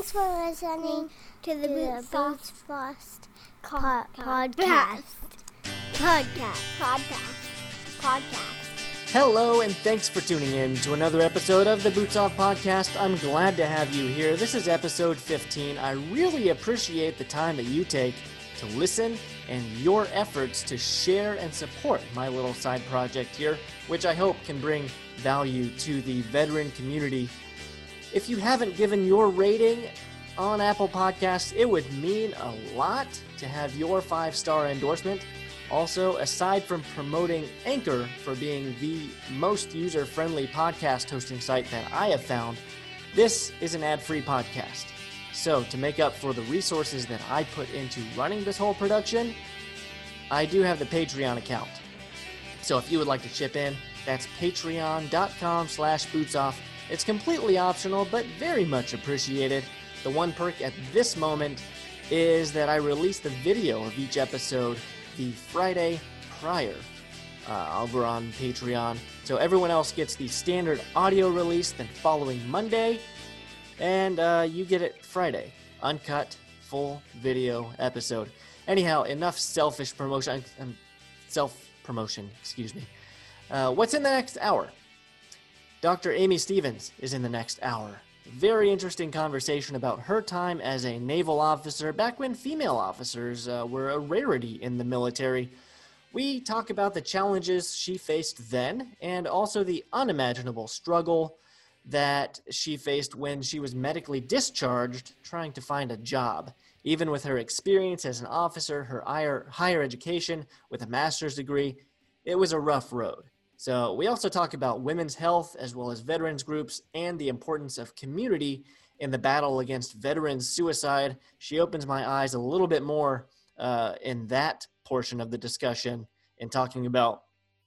Thanks for listening to the Boots Fast podcast. Hello, and thanks for tuning in to another episode of the Boots Off Podcast. I'm glad to have you here. This is episode 15. I really appreciate the time that you take to listen and your efforts to share and support my little side project here, which I hope can bring value to the veteran community. If you haven't given your rating on Apple Podcasts, it would mean a lot to have your 5-star endorsement. Also, aside from promoting Anchor for being the most user-friendly podcast hosting site that I have found, this is an ad-free podcast. So, to make up for the resources that I put into running this whole production, I do have the Patreon account. So if you would like to chip in, that's patreon.com/bootsoff. It's completely optional, but very much appreciated. The one perk at this moment is that I release the video of each episode the Friday prior over on Patreon. So everyone else gets the standard audio release the following Monday, and you get it Friday. Uncut, full video episode. Anyhow, enough self-promotion, excuse me. What's in the next hour? Dr. Amy Stevens is in the next hour. Very interesting conversation about her time as a naval officer back when female officers were a rarity in the military. We talk about the challenges she faced then and also the unimaginable struggle that she faced when she was medically discharged trying to find a job. Even with her experience as an officer, her higher education with a master's degree, it was a rough road. So we also talk about women's health as well as veterans groups and the importance of community in the battle against veterans suicide. She opens my eyes a little bit more in that portion of the discussion in talking about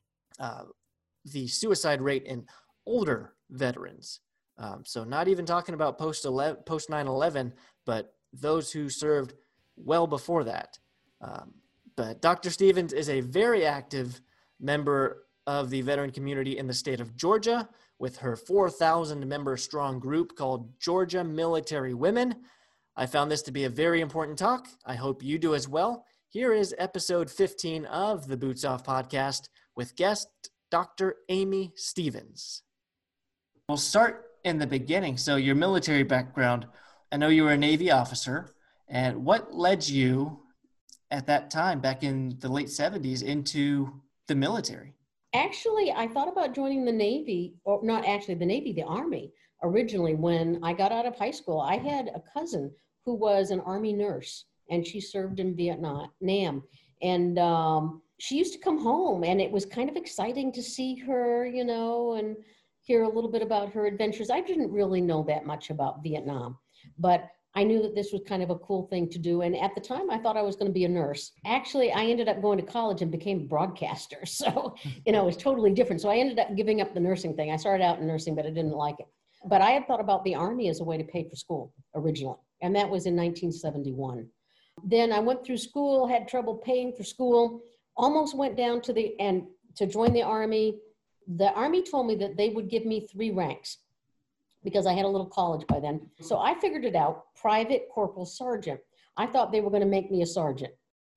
the suicide rate in older veterans. So not even talking about post 9/11, but those who served well before that. But Dr. Stevens is a very active member of the veteran community in the state of Georgia with her 4,000-member strong group called Georgia Military Women. I found this to be a very important talk. I hope you do as well. Here is episode 15 of the Boots Off podcast with guest Dr. Amy Stevens. We'll start in the beginning. So your military background, I know you were a Navy officer, and what led you at that time, back in the late 70s, into the military? Actually, I thought about joining the Navy, or not actually the Navy, the Army. Originally, when I got out of high school, I had a cousin who was an Army nurse, and she served in Vietnam. And she used to come home, and it was kind of exciting to see her, and hear a little bit about her adventures. I didn't really know that much about Vietnam, but I knew that this was kind of a cool thing to do. And at the time, I thought I was going to be a nurse. Actually, I ended up going to college and became a broadcaster. So, it was totally different. So I ended up giving up the nursing thing. I started out in nursing, but I didn't like it. But I had thought about the Army as a way to pay for school originally. And that was in 1971. Then I went through school, had trouble paying for school, almost went down to the end to join the Army. The Army told me that they would give me 3 ranks, because I had a little college by then. So I figured it out, private, corporal, sergeant. I thought they were going to make me a sergeant.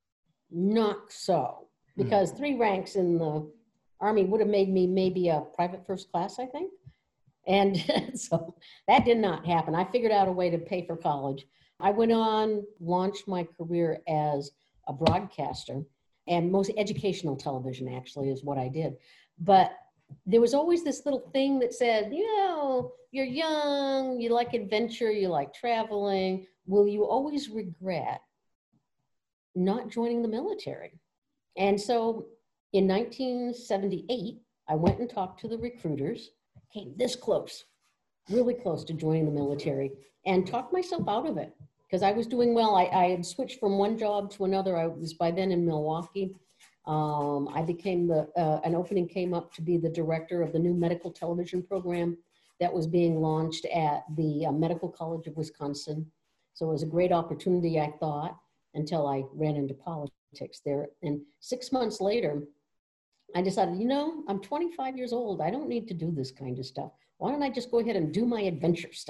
Not so, because 3 ranks in the Army would have made me maybe a private first class, I think. And so that did not happen. I figured out a way to pay for college. I went on, launched my career as a broadcaster, and most educational television actually is what I did. But there was always this little thing that said, you're young, you like adventure, you like traveling. Will you always regret not joining the military? And so in 1978, I went and talked to the recruiters, came this close, really close to joining the military, and talked myself out of it because I was doing well. I had switched from one job to another. I was by then in Milwaukee. I became an opening came up to be the director of the new medical television program that was being launched at the Medical College of Wisconsin. So it was a great opportunity, I thought, until I ran into politics there. And 6 months later, I decided, I'm 25 years old. I don't need to do this kind of stuff. Why don't I just go ahead and do my adventure stuff?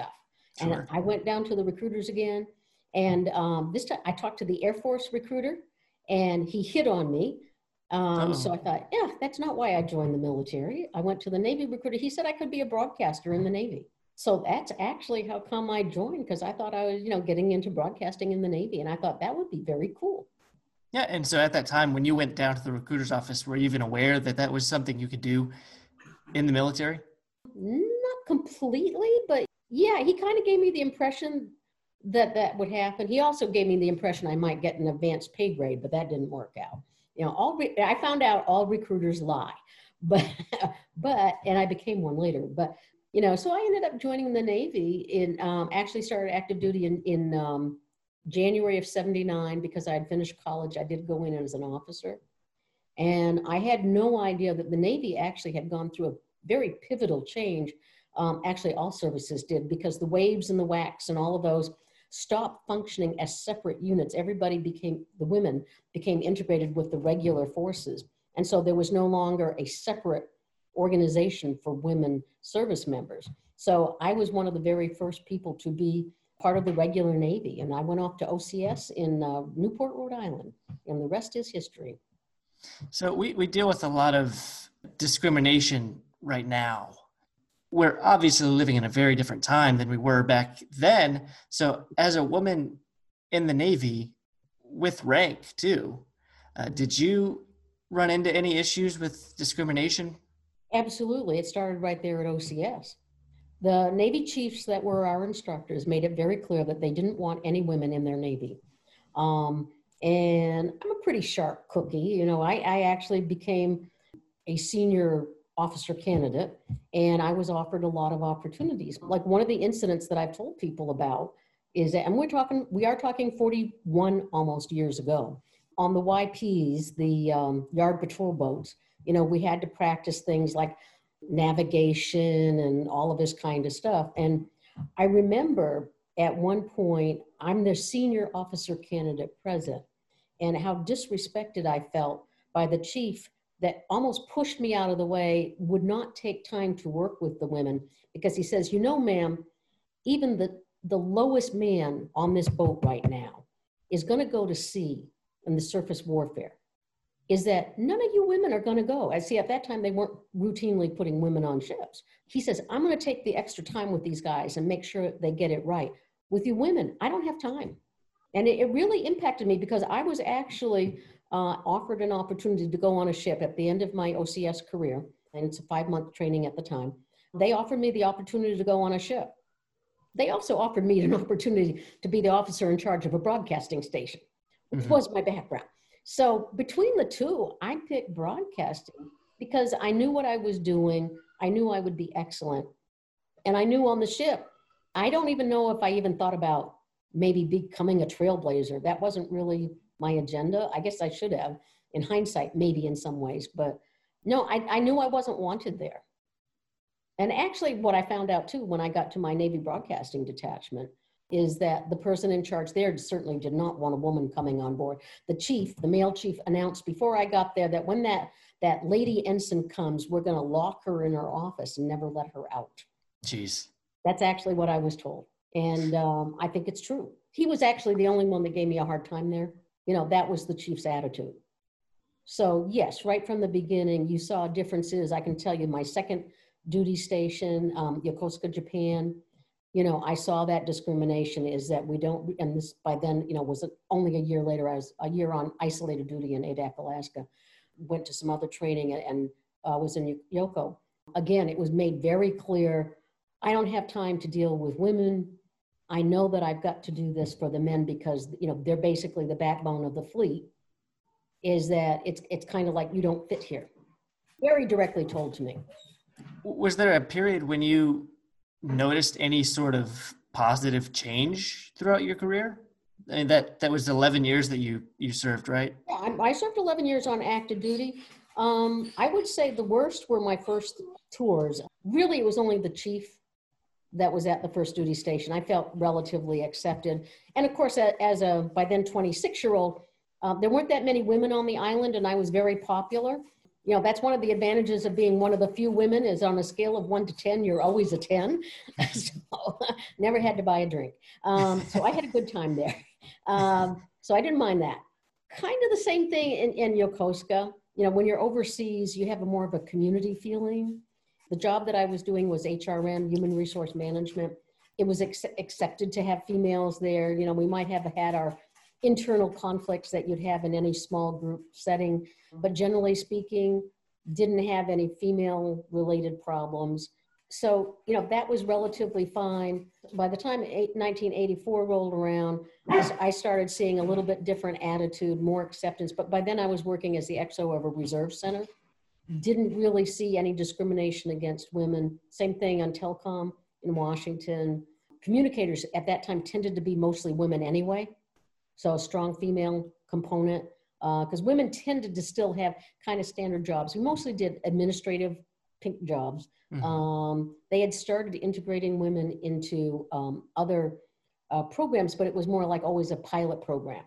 And Sure. I went down to the recruiters again. And this time I talked to the Air Force recruiter and he hit on me. So I thought, yeah, that's not why I joined the military. I went to the Navy recruiter. He said I could be a broadcaster in the Navy. So that's actually how come I joined, because I thought I was, getting into broadcasting in the Navy. And I thought that would be very cool. Yeah. And so at that time, when you went down to the recruiter's office, were you even aware that that was something you could do in the military? Not completely, but yeah, he kind of gave me the impression that that would happen. He also gave me the impression I might get an advanced pay grade, but that didn't work out. I found out all recruiters lie, but and I became one later. But so I ended up joining the Navy actually started active duty in January of '79 because I had finished college. I did go in as an officer, and I had no idea that the Navy actually had gone through a very pivotal change. Actually, all services did, because the waves and the WACs and all of those stopped functioning as separate units. The women became integrated with the regular forces. And so there was no longer a separate organization for women service members. So I was one of the very first people to be part of the regular Navy. And I went off to OCS in Newport, Rhode Island. And the rest is history. So we deal with a lot of discrimination right now. We're obviously living in a very different time than we were back then. So as a woman in the Navy with rank too, did you run into any issues with discrimination? Absolutely. It started right there at OCS. The Navy chiefs that were our instructors made it very clear that they didn't want any women in their Navy. And I'm a pretty sharp cookie. I actually became a senior officer candidate, and I was offered a lot of opportunities. Like one of the incidents that I've told people about is that, and we are talking 41 almost years ago, on the YPs, the yard patrol boats, we had to practice things like navigation and all of this kind of stuff. And I remember at one point, I'm the senior officer candidate present, and how disrespected I felt by the chief that almost pushed me out of the way, would not take time to work with the women, because he says, ma'am, even the lowest man on this boat right now is going to go to sea in the surface warfare. Is that none of you women are going to go. I see at that time they weren't routinely putting women on ships. He says, I'm going to take the extra time with these guys and make sure they get it right. With you women, I don't have time. And it really impacted me, because I was actually offered an opportunity to go on a ship at the end of my OCS career, and it's a 5-month training at the time. They offered me the opportunity to go on a ship. They also offered me an opportunity to be the officer in charge of a broadcasting station, which was my background. So between the two, I picked broadcasting because I knew what I was doing. I knew I would be excellent. And I knew on the ship, I don't even know if I even thought about maybe becoming a trailblazer. That wasn't really my agenda. I guess I should have, in hindsight, maybe in some ways, but no, I knew I wasn't wanted there. And actually what I found out too, when I got to my Navy broadcasting detachment, is that the person in charge there certainly did not want a woman coming on board. The male chief announced before I got there that when that lady ensign comes, we're going to lock her in her office and never let her out. Jeez. That's actually what I was told. And I think it's true. He was actually the only one that gave me a hard time there. That was the chief's attitude. So yes, right from the beginning, you saw differences. I can tell you my second duty station, Yokosuka, Japan, I saw that discrimination is that we don't, and this by then, was only a year later. I was a year on isolated duty in Adak, Alaska, went to some other training and was in Yoko. Again, it was made very clear, I don't have time to deal with women. I know that I've got to do this for the men because, they're basically the backbone of the fleet, is that it's kind of like, you don't fit here. Very directly told to me. Was there a period when you noticed any sort of positive change throughout your career? I mean, that was 11 years that you served, right? Yeah, I served 11 years on active duty. I would say the worst were my first tours. Really, it was only the chief that was at the first duty station. I felt relatively accepted. And of course, as a, by then 26-year-old, there weren't that many women on the island, and I was very popular. You know, that's one of the advantages of being one of the few women is on a scale of 1 to 10, you're always a 10. So, never had to buy a drink. So I had a good time there. So I didn't mind that. Kind of the same thing in Yokosuka. You know, when you're overseas, you have a more of a community feeling. The job that I was doing was HRM, Human Resource Management. It was accepted to have females there. You know, we might have had our internal conflicts that you'd have in any small group setting, but generally speaking, didn't have any female related problems. So, you know, that was relatively fine. By the time 1984 rolled around, I started seeing a little bit different attitude, more acceptance. But by then I was working as the XO of a reserve center. Didn't really see any discrimination against women. Same thing on telecom in Washington. Communicators at that time tended to be mostly women anyway. So a strong female component, because women tended to still have kind of standard jobs. We mostly did administrative pink jobs. Mm-hmm. They had started integrating women into other programs, but it was more like always a pilot program.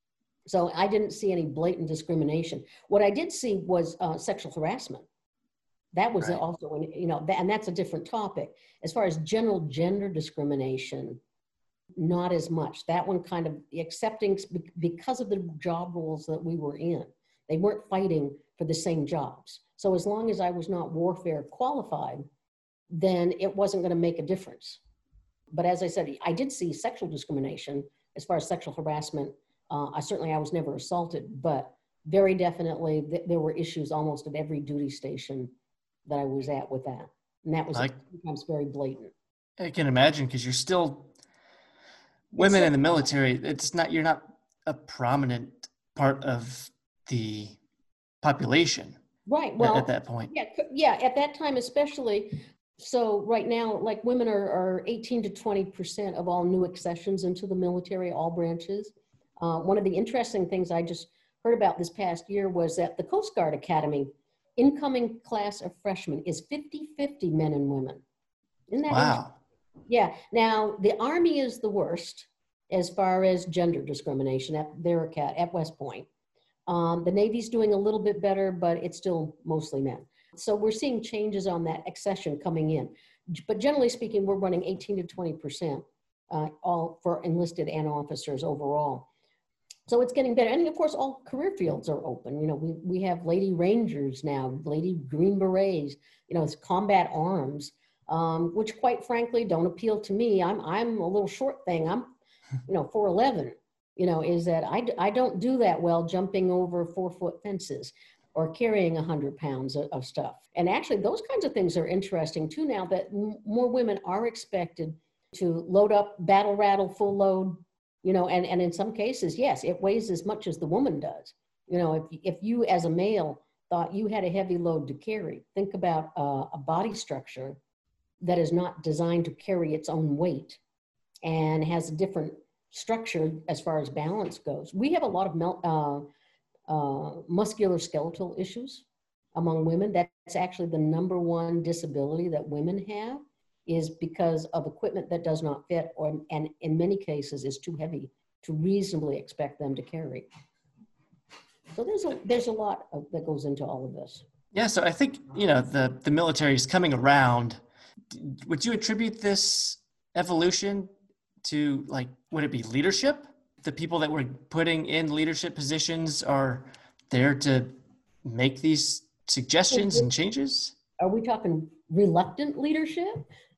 So I didn't see any blatant discrimination. What I did see was sexual harassment. That was right. Also, you know, and that's a different topic. As far as general gender discrimination, not as much. That one kind of accepting because of the job roles that we were in. They weren't fighting for the same jobs. So as long as I was not warfare qualified, then it wasn't going to make a difference. But as I said, I did see sexual discrimination as far as sexual harassment. I was never assaulted, but very definitely there were issues almost at every duty station that I was at with that. And that was sometimes very blatant. I can imagine, because you're still women in the military. You're not a prominent part of the population. Right. Well, at that point. Yeah. At that time, especially. So right now, like women are 18 to 20% of all new accessions into the military, all branches. One of the interesting things I just heard about this past year was that the Coast Guard Academy incoming class of freshmen is 50-50 men and women. Isn't that wow? Yeah. Now, the Army is the worst as far as gender discrimination at West Point. The Navy's doing a little bit better, but it's still mostly men. So we're seeing changes on that accession coming in. But generally speaking, we're running 18 to 20% all for enlisted and officers overall. So it's getting better. And of course, all career fields are open. You know, we have Lady Rangers now, Lady Green Berets, you know, it's combat arms. Which quite frankly don't appeal to me. I'm a little short thing. I'm, 4'11", is that I don't do that well jumping over 4-foot fences or carrying 100 pounds of stuff. And actually those kinds of things are interesting too now that more women are expected to load up, battle rattle, full load, and in some cases, yes, it weighs as much as the woman does. If you as a male thought you had a heavy load to carry, think about a body structure that is not designed to carry its own weight and has a different structure as far as balance goes. We have a lot of musculoskeletal issues among women. That's actually the number one disability that women have, is because of equipment that does not fit and in many cases is too heavy to reasonably expect them to carry. So there's a lot that goes into all of this. Yeah, so I think, the military is coming around. Would you attribute this evolution to, would it be leadership? The people that we're putting in leadership positions are there to make these suggestions and changes? Are we talking reluctant leadership?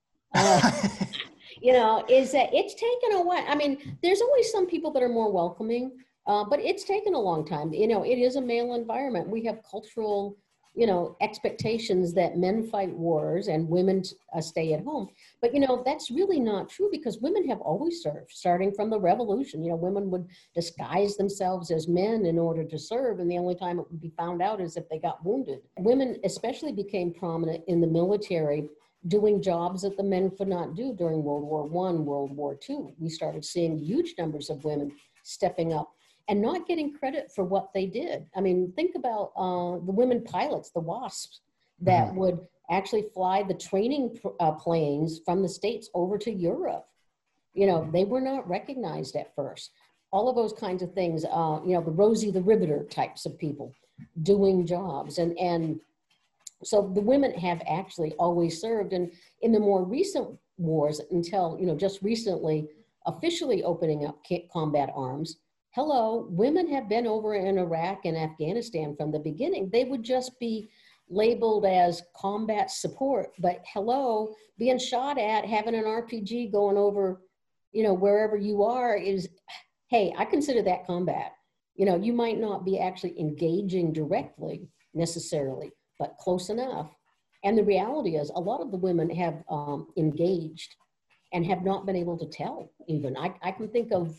Is that it's taken a while. I mean, there's always some people that are more welcoming, but it's taken a long time. It is a male environment. We have cultural expectations that men fight wars and women stay at home. But, that's really not true, because women have always served, starting from the revolution. Women would disguise themselves as men in order to serve, and the only time it would be found out is if they got wounded. Women especially became prominent in the military, doing jobs that the men could not do during World War I, World War II. We started seeing huge numbers of women stepping up and not getting credit for what they did. I mean, think about the women pilots, the WASPs, that would actually fly the training planes from the States over to Europe. They were not recognized at first. All of those kinds of things, the Rosie the Riveter types of people. doing jobs. And so the women have actually always served. And in the more recent wars, until, just recently, officially opening up combat arms, hello, women have been over in Iraq and Afghanistan from the beginning. They would just be labeled as combat support, but hello, being shot at, having an RPG going over, wherever you are is, hey, I consider that combat. You might not be actually engaging directly necessarily, but close enough. And the reality is a lot of the women have engaged and have not been able to tell even. I can think of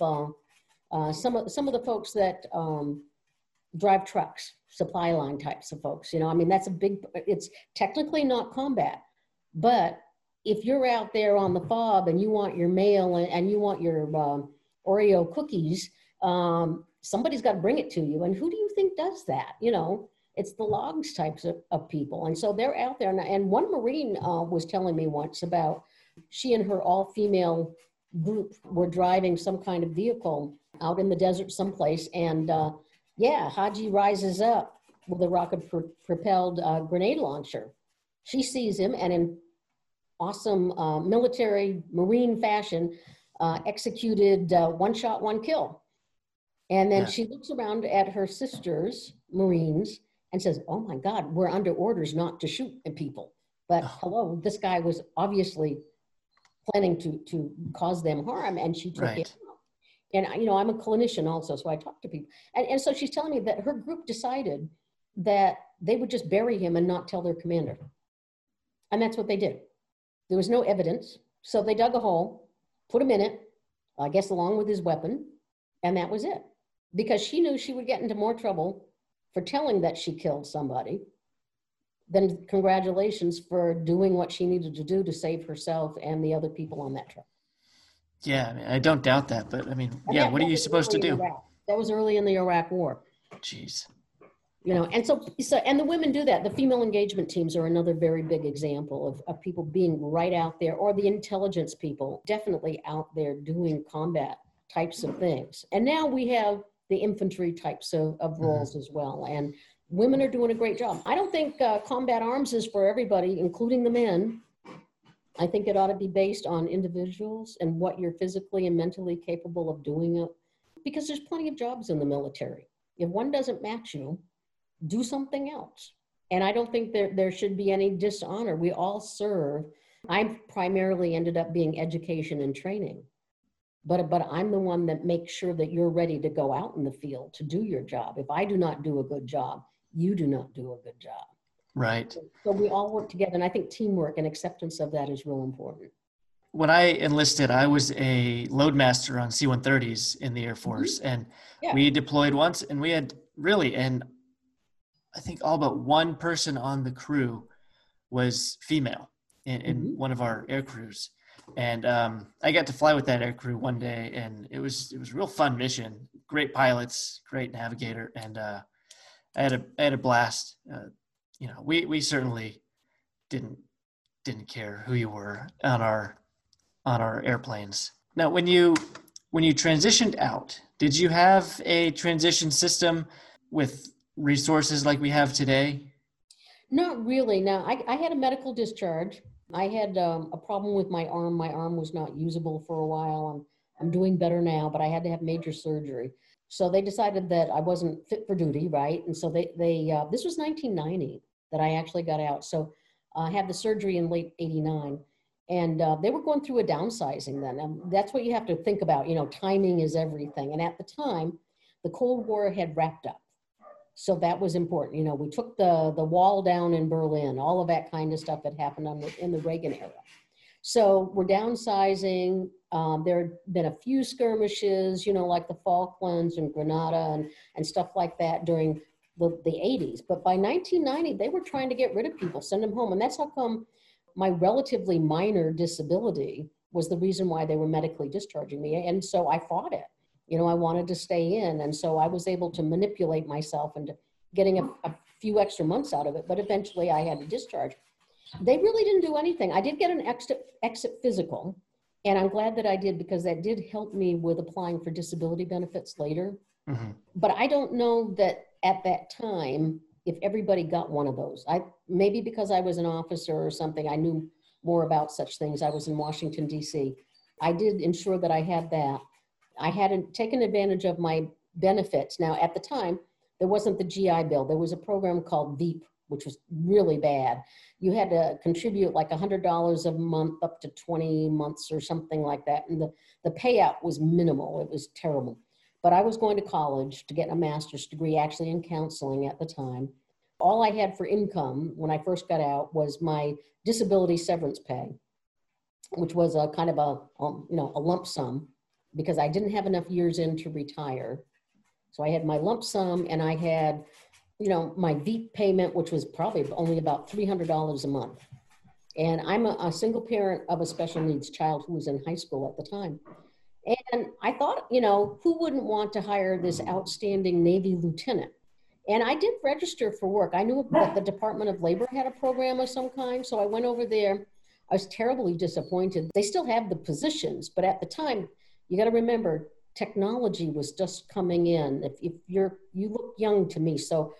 some of the folks that drive trucks, supply line types of folks. That's it's technically not combat, but if you're out there on the fob and you want your mail and you want your Oreo cookies, somebody's got to bring it to you. And who do you think does that? It's the logs types of people. And so they're out there. And one Marine was telling me once about she and her all-female group were driving some kind of vehicle out in the desert someplace. And Haji rises up with a rocket-propelled grenade launcher. She sees him and in awesome military Marine fashion executed one shot, one kill. And then she looks around at her sisters, Marines, and says, oh my God, we're under orders not to shoot at people. But hello, this guy was obviously planning to cause them harm, and she took it out. And I'm a clinician also, so I talk to people. And so she's telling me that her group decided that they would just bury him and not tell their commander. And that's what they did. There was no evidence. So they dug a hole, put him in it, I guess along with his weapon, and that was it. Because she knew she would get into more trouble for telling that she killed somebody than congratulations for doing what she needed to do to save herself and the other people on that trip. Yeah, I don't doubt that, but what are you supposed to do? That was early in the Iraq War. Jeez. And so and the women do that. The female engagement teams are another very big example of people being right out there, or the intelligence people definitely out there doing combat types of things. And now we have the infantry types of roles as well. And women are doing a great job. I don't think combat arms is for everybody, including the men. I think it ought to be based on individuals and what you're physically and mentally capable of doing it. Because there's plenty of jobs in the military. If one doesn't match you, do something else. And I don't think there should be any dishonor. We all serve. I primarily ended up being education and training. But I'm the one that makes sure that you're ready to go out in the field to do your job. If I do not do a good job, you do not do a good job. Right. So we all work together. And I think teamwork and acceptance of that is real important. When I enlisted, I was a loadmaster on C-130s in the Air Force. And we deployed once, and we had I think all but one person on the crew was female in one of our air crews. And I got to fly with that air crew one day, and it was a real fun mission. Great pilots, great navigator, and I had a blast. We certainly didn't care who you were on our airplanes. Now, when you transitioned out, did you have a transition system with resources like we have today? Not really. Now, I had a medical discharge. I had a problem with my arm. My arm was not usable for a while. I'm doing better now, but I had to have major surgery. So they decided that I wasn't fit for duty, right? And so they this was 1990 that I actually got out. So I had the surgery in late 89. And they were going through a downsizing then. And that's what you have to think about. Timing is everything. And at the time, the Cold War had wrapped up. So that was important. We took the wall down in Berlin. All of that kind of stuff had happened in the Reagan era. So we're downsizing. There had been a few skirmishes, like the Falklands and Grenada and stuff like that during the 80s. But by 1990, they were trying to get rid of people, send them home. And that's how come my relatively minor disability was the reason why they were medically discharging me. And so I fought it. I wanted to stay in. And so I was able to manipulate myself into getting a few extra months out of it. But eventually I had to discharge. They really didn't do anything. I did get an exit physical. And I'm glad that I did, because that did help me with applying for disability benefits later. Mm-hmm. But I don't know that at that time, if everybody got one of those. Maybe because I was an officer or something, I knew more about such things. I was in Washington, D.C. I did ensure that I had that. I hadn't taken advantage of my benefits. Now, at the time, there wasn't the GI Bill. There was a program called VEAP, which was really bad. You had to contribute like $100 a month up to 20 months or something like that. And the payout was minimal. It was terrible. But I was going to college to get a master's degree, actually in counseling at the time. All I had for income when I first got out was my disability severance pay, which was a kind of a lump sum, because I didn't have enough years in to retire. So I had my lump sum, and I had, my VEAP payment, which was probably only about $300 a month. And I'm a single parent of a special needs child who was in high school at the time. And I thought, who wouldn't want to hire this outstanding Navy lieutenant? And I did register for work. I knew that the Department of Labor had a program of some kind. So I went over there. I was terribly disappointed. They still have the positions, but at the time, you got to remember, technology was just coming in. If you look young to me. So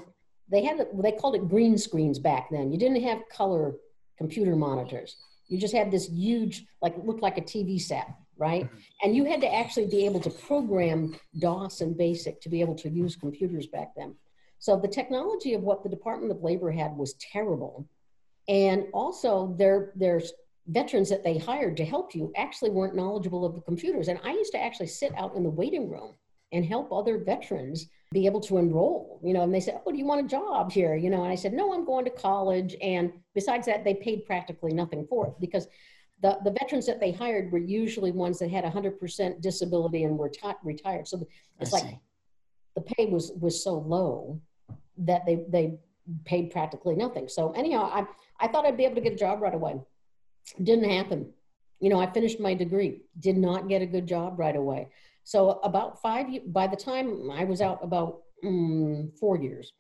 they called it green screens back then. You didn't have color computer monitors. You just had this huge, looked like a TV set, right? Mm-hmm. And you had to actually be able to program DOS and BASIC to be able to use computers back then. So the technology of what the Department of Labor had was terrible. And also their veterans that they hired to help you actually weren't knowledgeable of the computers. And I used to actually sit out in the waiting room and help other veterans be able to enroll, and they said, "Oh, do you want a job here?" And I said, "No, I'm going to college." And besides that, they paid practically nothing for it, because the veterans that they hired were usually ones that had 100% disability and were retired. So it's the pay was so low that they paid practically nothing. So anyhow, I thought I'd be able to get a job right away. Didn't happen. I finished my degree, did not get a good job right away. So about 5 years, by the time I was out about 4 years,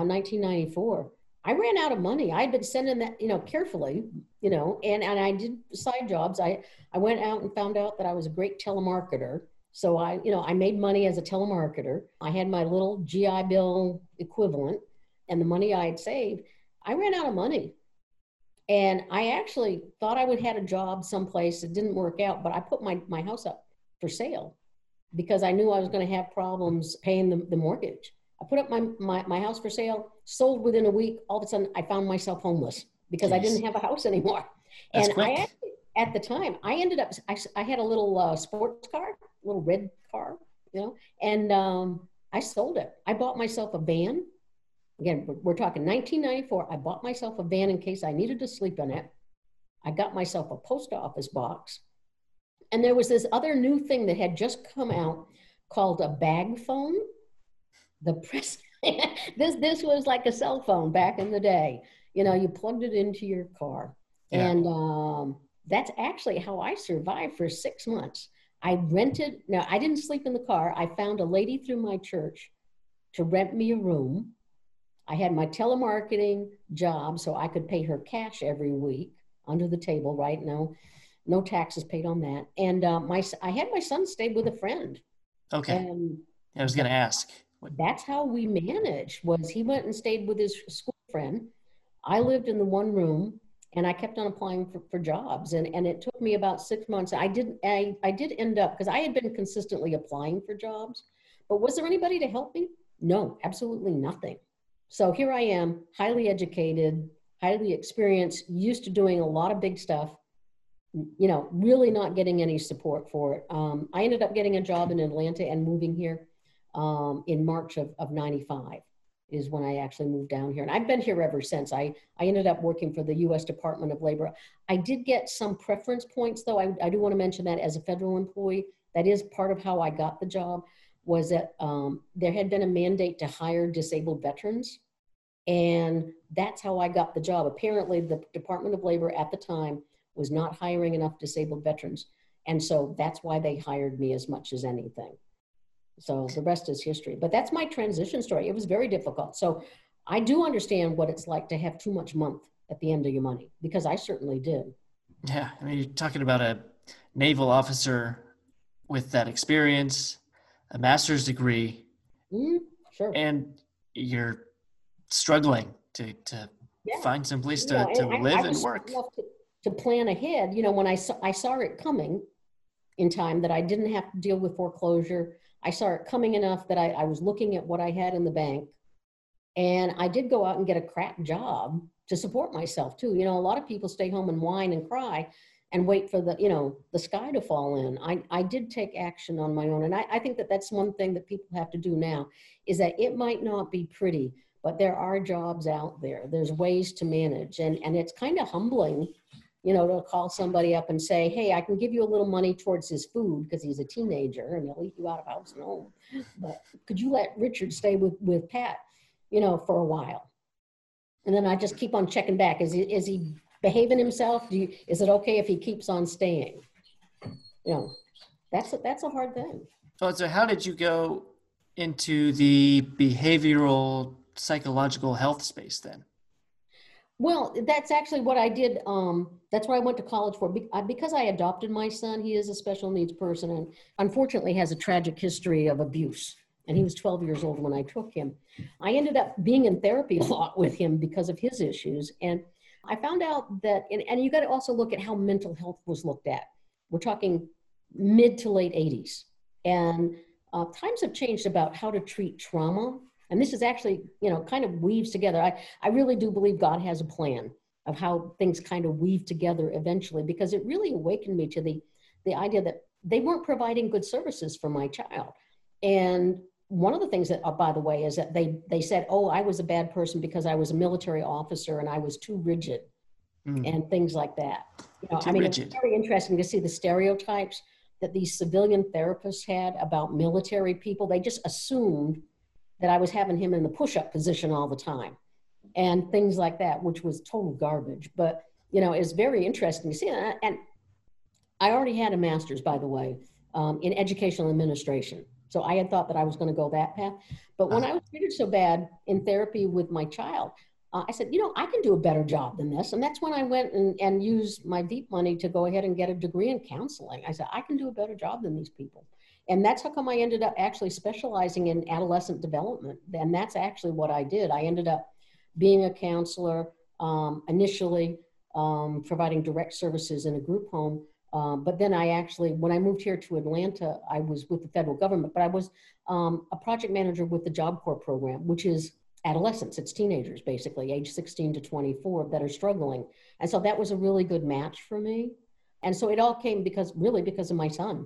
1994, I ran out of money. I'd been sending that, carefully, and I did side jobs. I went out and found out that I was a great telemarketer. So I made money as a telemarketer. I had my little GI Bill equivalent, and the money I had saved. I ran out of money. And I actually thought I would have a job someplace. It didn't work out, but I put my house up for sale because I knew I was going to have problems paying the mortgage. I put up my house for sale, sold within a week. All of a sudden, I found myself homeless because I didn't have a house anymore. That's and quick. I actually, at the time, I ended up, I had a little sports car, a little red car, and I sold it. I bought myself a van. Again, we're talking 1994. I bought myself a van in case I needed to sleep in it. I got myself a post office box. And there was this other new thing that had just come out called a bag phone. This was like a cell phone back in the day. You plugged it into your car. Yeah. And that's actually how I survived for 6 months. I didn't sleep in the car. I found a lady through my church to rent me a room. I had my telemarketing job, so I could pay her cash every week under the table, right? No taxes paid on that. And I had my son stay with a friend. Okay. And I was going to ask. That's how we managed. Was he went and stayed with his school friend. I lived in the one room, and I kept on applying for jobs. And it took me about 6 months. I did end up, because I had been consistently applying for jobs. But was there anybody to help me? No, absolutely nothing. So here I am, highly educated, highly experienced, used to doing a lot of big stuff, really not getting any support for it. I ended up getting a job in Atlanta and moving here in March of 95 is when I actually moved down here. And I've been here ever since. I ended up working for the U.S. Department of Labor. I did get some preference points, though. I do want to mention that as a federal employee, that is part of how I got the job. Was that there had been a mandate to hire disabled veterans. And that's how I got the job. Apparently, the Department of Labor at the time was not hiring enough disabled veterans. And so that's why they hired me as much as anything. So the rest is history. But that's my transition story. It was very difficult. So I do understand what it's like to have too much month at the end of your money, because I certainly did. Yeah. I mean, you're talking about a naval officer with that experience, a master's degree, Sure. and you're struggling to Yeah. find some place You know, to and live I and was smart work. enough to plan ahead. You know, when I saw it coming in time, that I didn't have to deal with foreclosure. I saw it coming enough that I was looking at what I had in the bank. And I did go out and get a crap job to support myself too. You know, a lot of people stay home and whine and cry and wait for the sky to fall in. I did take action on my own. And I think that that's one thing that people have to do now, is that it might not be pretty, but there are jobs out there. There's ways to manage. And it's kind of humbling, to call somebody up and say, hey, I can give you a little money towards his food because he's a teenager and he'll eat you out of house and home. But could you let Richard stay with Pat, for a while? And then I just keep on checking back. Is he behaving himself? Is it okay if he keeps on staying? That's a hard thing. Oh, so how did you go into the behavioral psychological health space then? Well, that's actually what I did. That's what I went to college for. Because I adopted my son, he is a special needs person and unfortunately has a tragic history of abuse. And he was 12 years old when I took him. I ended up being in therapy a lot with him because of his issues. And I found out that, and you got to also look at how mental health was looked at. We're talking mid to late 80s. And times have changed about how to treat trauma. And this is actually, kind of weaves together. I really do believe God has a plan of how things kind of weave together eventually, because it really awakened me to the idea that they weren't providing good services for my child. And one of the things that, by the way, is that they said, oh, I was a bad person because I was a military officer and I was too rigid and things like that. It's very interesting to see the stereotypes that these civilian therapists had about military people. They just assumed that I was having him in the push-up position all the time and things like that, which was total garbage. But, it's very interesting to see. And I already had a master's, by the way, in educational administration. So I had thought that I was going to go that path. But when I was treated so bad in therapy with my child, I said, I can do a better job than this. And that's when I went and used my VEEP money to go ahead and get a degree in counseling. I said, I can do a better job than these people. And that's how come I ended up actually specializing in adolescent development. And that's actually what I did. I ended up being a counselor, initially providing direct services in a group home. But then when I moved here to Atlanta, I was with the federal government, but I was a project manager with the Job Corps program, which is adolescents. It's teenagers, basically, age 16 to 24 that are struggling. And so that was a really good match for me. And so it all came because of my son.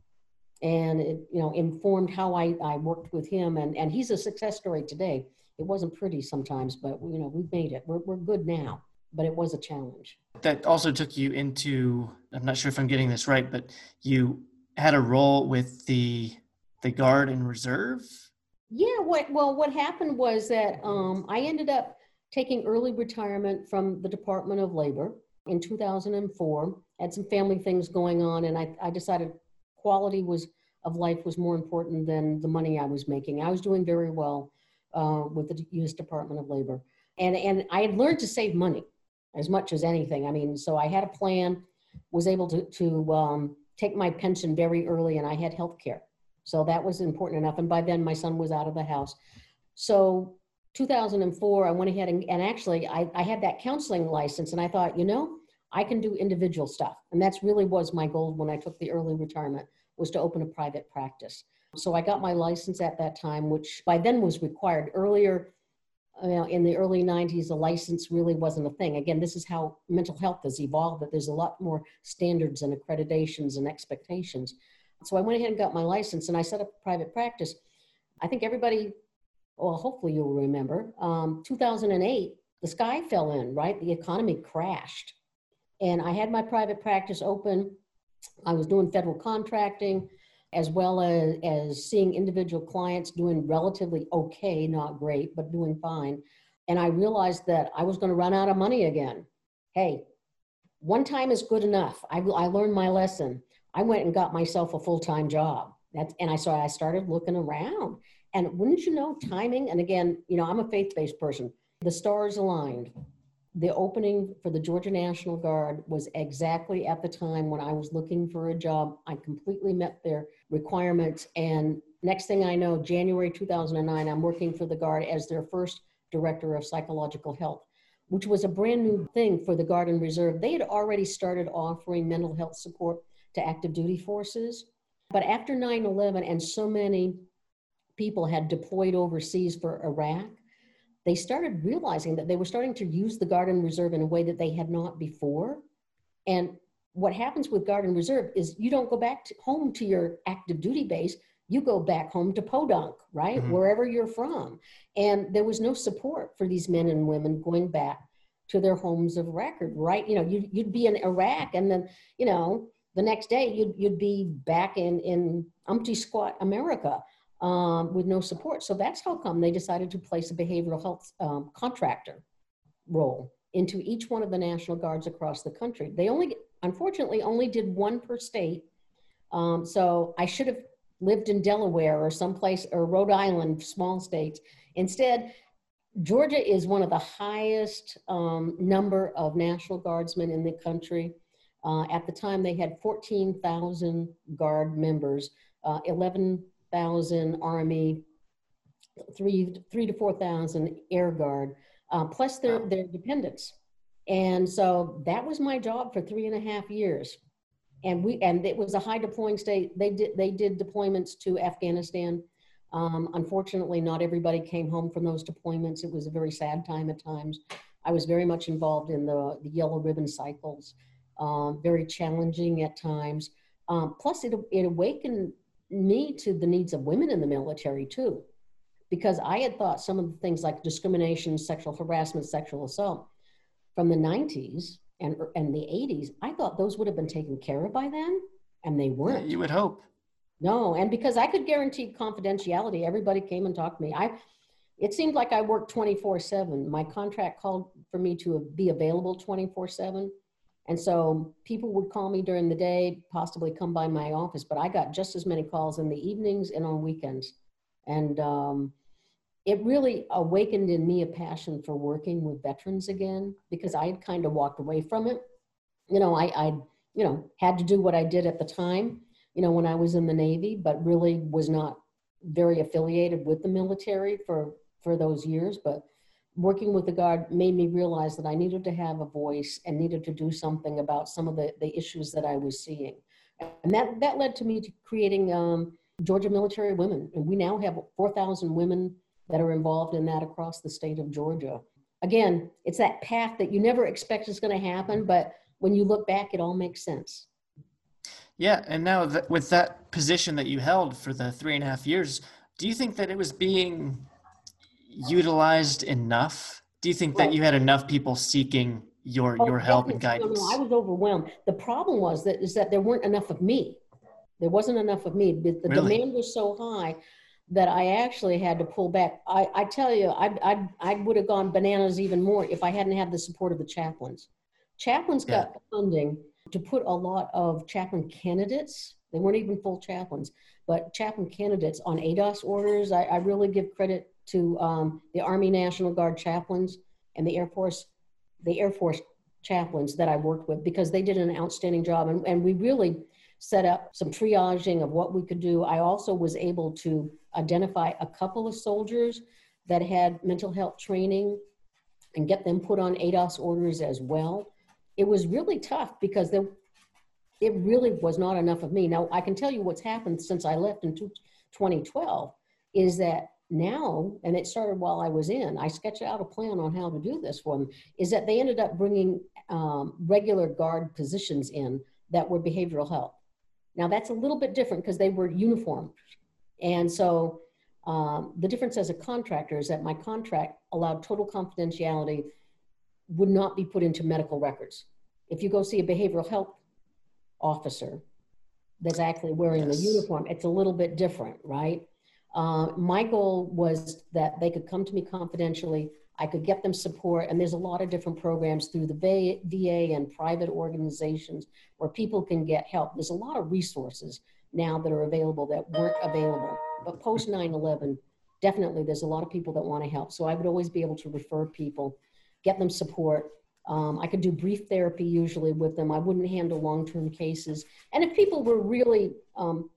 And it, informed how I worked with him. And he's a success story today. It wasn't pretty sometimes, but, we've made it. We're good now, but it was a challenge. That also took you into, I'm not sure if I'm getting this right, but you had a role with the Guard and Reserve? Yeah, what happened was that I ended up taking early retirement from the Department of Labor in 2004. Had some family things going on, and I decided quality of life was more important than the money I was making. I was doing very well with the U.S. Department of Labor, and I had learned to save money as much as anything. So I had a plan, was able to take my pension very early, and I had health care. So that was important enough. And by then my son was out of the house. So 2004, I went ahead and actually I had that counseling license, and I thought, I can do individual stuff. And that's really was my goal when I took the early retirement, was to open a private practice. So I got my license at that time, which by then was required. Earlier, in the early 90s, a license really wasn't a thing. Again, this is how mental health has evolved, that there's a lot more standards and accreditations and expectations. So I went ahead and got my license, and I set up a private practice. I think everybody, well, hopefully you'll remember, 2008, the sky fell in, right? The economy crashed. And I had my private practice open. I was doing federal contracting, as well as seeing individual clients doing relatively okay, not great, but doing fine. And I realized that I was going to run out of money again. Hey, one time is good enough. I learned my lesson. I went and got myself a full-time job. I started looking around. And wouldn't you know, timing, and again, I'm a faith-based person. The stars aligned. The opening for the Georgia National Guard was exactly at the time when I was looking for a job. I completely met their requirements, and next thing I know, January 2009, I'm working for the Guard as their first director of psychological health, which was a brand new thing for the Guard and Reserve. They had already started offering mental health support to active duty forces. But after 9/11 and so many people had deployed overseas for Iraq, they started realizing that they were starting to use the Guard and Reserve in a way that they had not before. And what happens with Guard and Reserve is you don't go back home to your active duty base, you go back home to Podunk, right? Mm-hmm. Wherever you're from. And there was no support for these men and women going back to their homes of record, right? You know, you'd be in Iraq, and then, you know, the next day you'd be back in umpty squat America with no support. So that's how come they decided to place a behavioral health contractor role into each one of the National Guards across the country. They unfortunately only did one per state. So I should have lived in Delaware or someplace, or Rhode Island, small states. Instead, Georgia is one of the highest number of National Guardsmen in the country. At the time, they had 14,000 Guard members, 11,000 Army, 3,000 to 4,000 Air Guard, plus their dependents. And so that was my job for 3.5 years. And it was a high deploying state. They did deployments to Afghanistan. Unfortunately, not everybody came home from those deployments. It was a very sad time at times. I was very much involved in the yellow ribbon cycles, very challenging at times. Plus, it awakened me to the needs of women in the military too, because I had thought some of the things like discrimination, sexual harassment, sexual assault from the 90s and the 80s, I thought those would have been taken care of by then, and they weren't. Yeah, you would hope. No, and because I could guarantee confidentiality, everybody came and talked to me. It seemed like I worked 24/7. My contract called for me to be available 24/7. And so people would call me during the day, possibly come by my office, but I got just as many calls in the evenings and on weekends. And it really awakened in me a passion for working with veterans again, because I had kind of walked away from it. You know, I had to do what I did at the time, you know, when I was in the Navy, but really was not very affiliated with the military for those years. But working with the Guard made me realize that I needed to have a voice and needed to do something about some of the issues that I was seeing. And that led to me to creating Georgia Military Women. And we now have 4,000 women that are involved in that across the state of Georgia. Again, it's that path that you never expect is going to happen, but when you look back, it all makes sense. Yeah, and now with that position that you held for the 3.5 years, do you think that it was being utilized enough? Do you think that you had enough people seeking your help and guidance? No, I was overwhelmed. The problem is that there weren't enough of me. There wasn't enough of me. The Really? demand was so high that I actually had to pull back. I tell you, I would have gone bananas even more if I hadn't had the support of the chaplains. Chaplains got funding to put a lot of chaplain candidates. They weren't even full chaplains, but chaplain candidates on ADOS orders. I really give credit to the Army National Guard chaplains and the Air Force chaplains that I worked with, because they did an outstanding job. And we really set up some triaging of what we could do. I also was able to identify a couple of soldiers that had mental health training and get them put on ADOS orders as well. It was really tough because it really was not enough of me. Now, I can tell you what's happened since I left in 2012 is that now, and it started while I was in, I sketched out a plan on how to do this for them, is that they ended up bringing regular Guard positions in that were behavioral health. Now, that's a little bit different because they were uniformed. And so the difference as a contractor is that my contract allowed total confidentiality, would not be put into medical records. If you go see a behavioral health officer that's actually wearing the uniform, it's a little bit different, right? My goal was that they could come to me confidentially. I could get them support, and there's a lot of different programs through the VA and private organizations where people can get help. There's a lot of resources now that are available that weren't available. But post 9/11, definitely there's a lot of people that want to help. So I would always be able to refer people, get them support. I could do brief therapy usually with them. I wouldn't handle long-term cases. And if people were really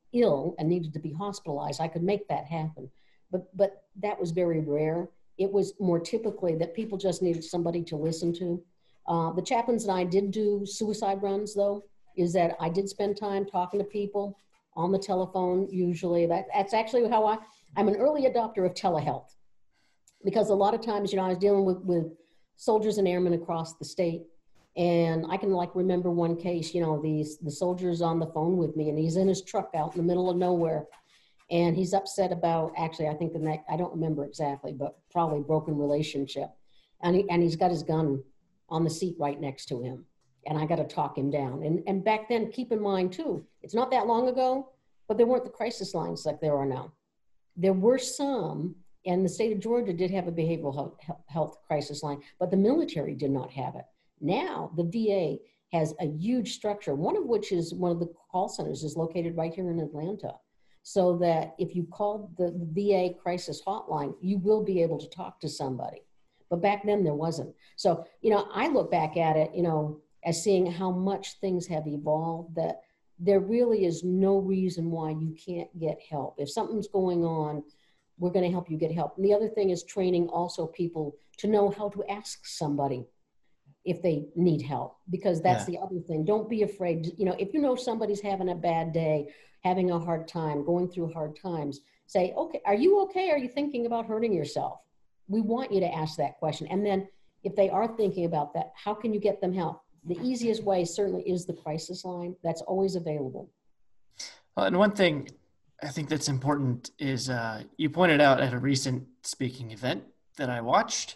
ill and needed to be hospitalized, I could make that happen. But that was very rare. It was more typically that people just needed somebody to listen to. The chaplains and I did do suicide runs, though, is that I did spend time talking to people on the telephone, usually. That's actually how I'm an early adopter of telehealth, because a lot of times, I was dealing with soldiers and airmen across the state. And I can remember one case, the soldier's on the phone with me and he's in his truck out in the middle of nowhere. And he's upset about, actually, I think I don't remember exactly, but probably broken relationship. And he's got his gun on the seat right next to him. And I got to talk him down. And back then, keep in mind too, it's not that long ago, but there weren't the crisis lines like there are now. There were some, and the state of Georgia did have a behavioral health crisis line, but the military did not have it. Now the VA has a huge structure, one of which is one of the call centers is located right here in Atlanta. So that if you call the VA crisis hotline, you will be able to talk to somebody. But back then there wasn't. So, I look back at it, as seeing how much things have evolved, that there really is no reason why you can't get help. If something's going on, we're going to help you get help. And the other thing is training also people to know how to ask somebody if they need help, because that's the other thing. Don't be afraid. If somebody's having a bad day, having a hard time, going through hard times, say, okay, are you okay? Are you thinking about hurting yourself? We want you to ask that question. And then if they are thinking about that, how can you get them help? The easiest way certainly is the crisis line. That's always available. Well, and one thing I think that's important is you pointed out at a recent speaking event that I watched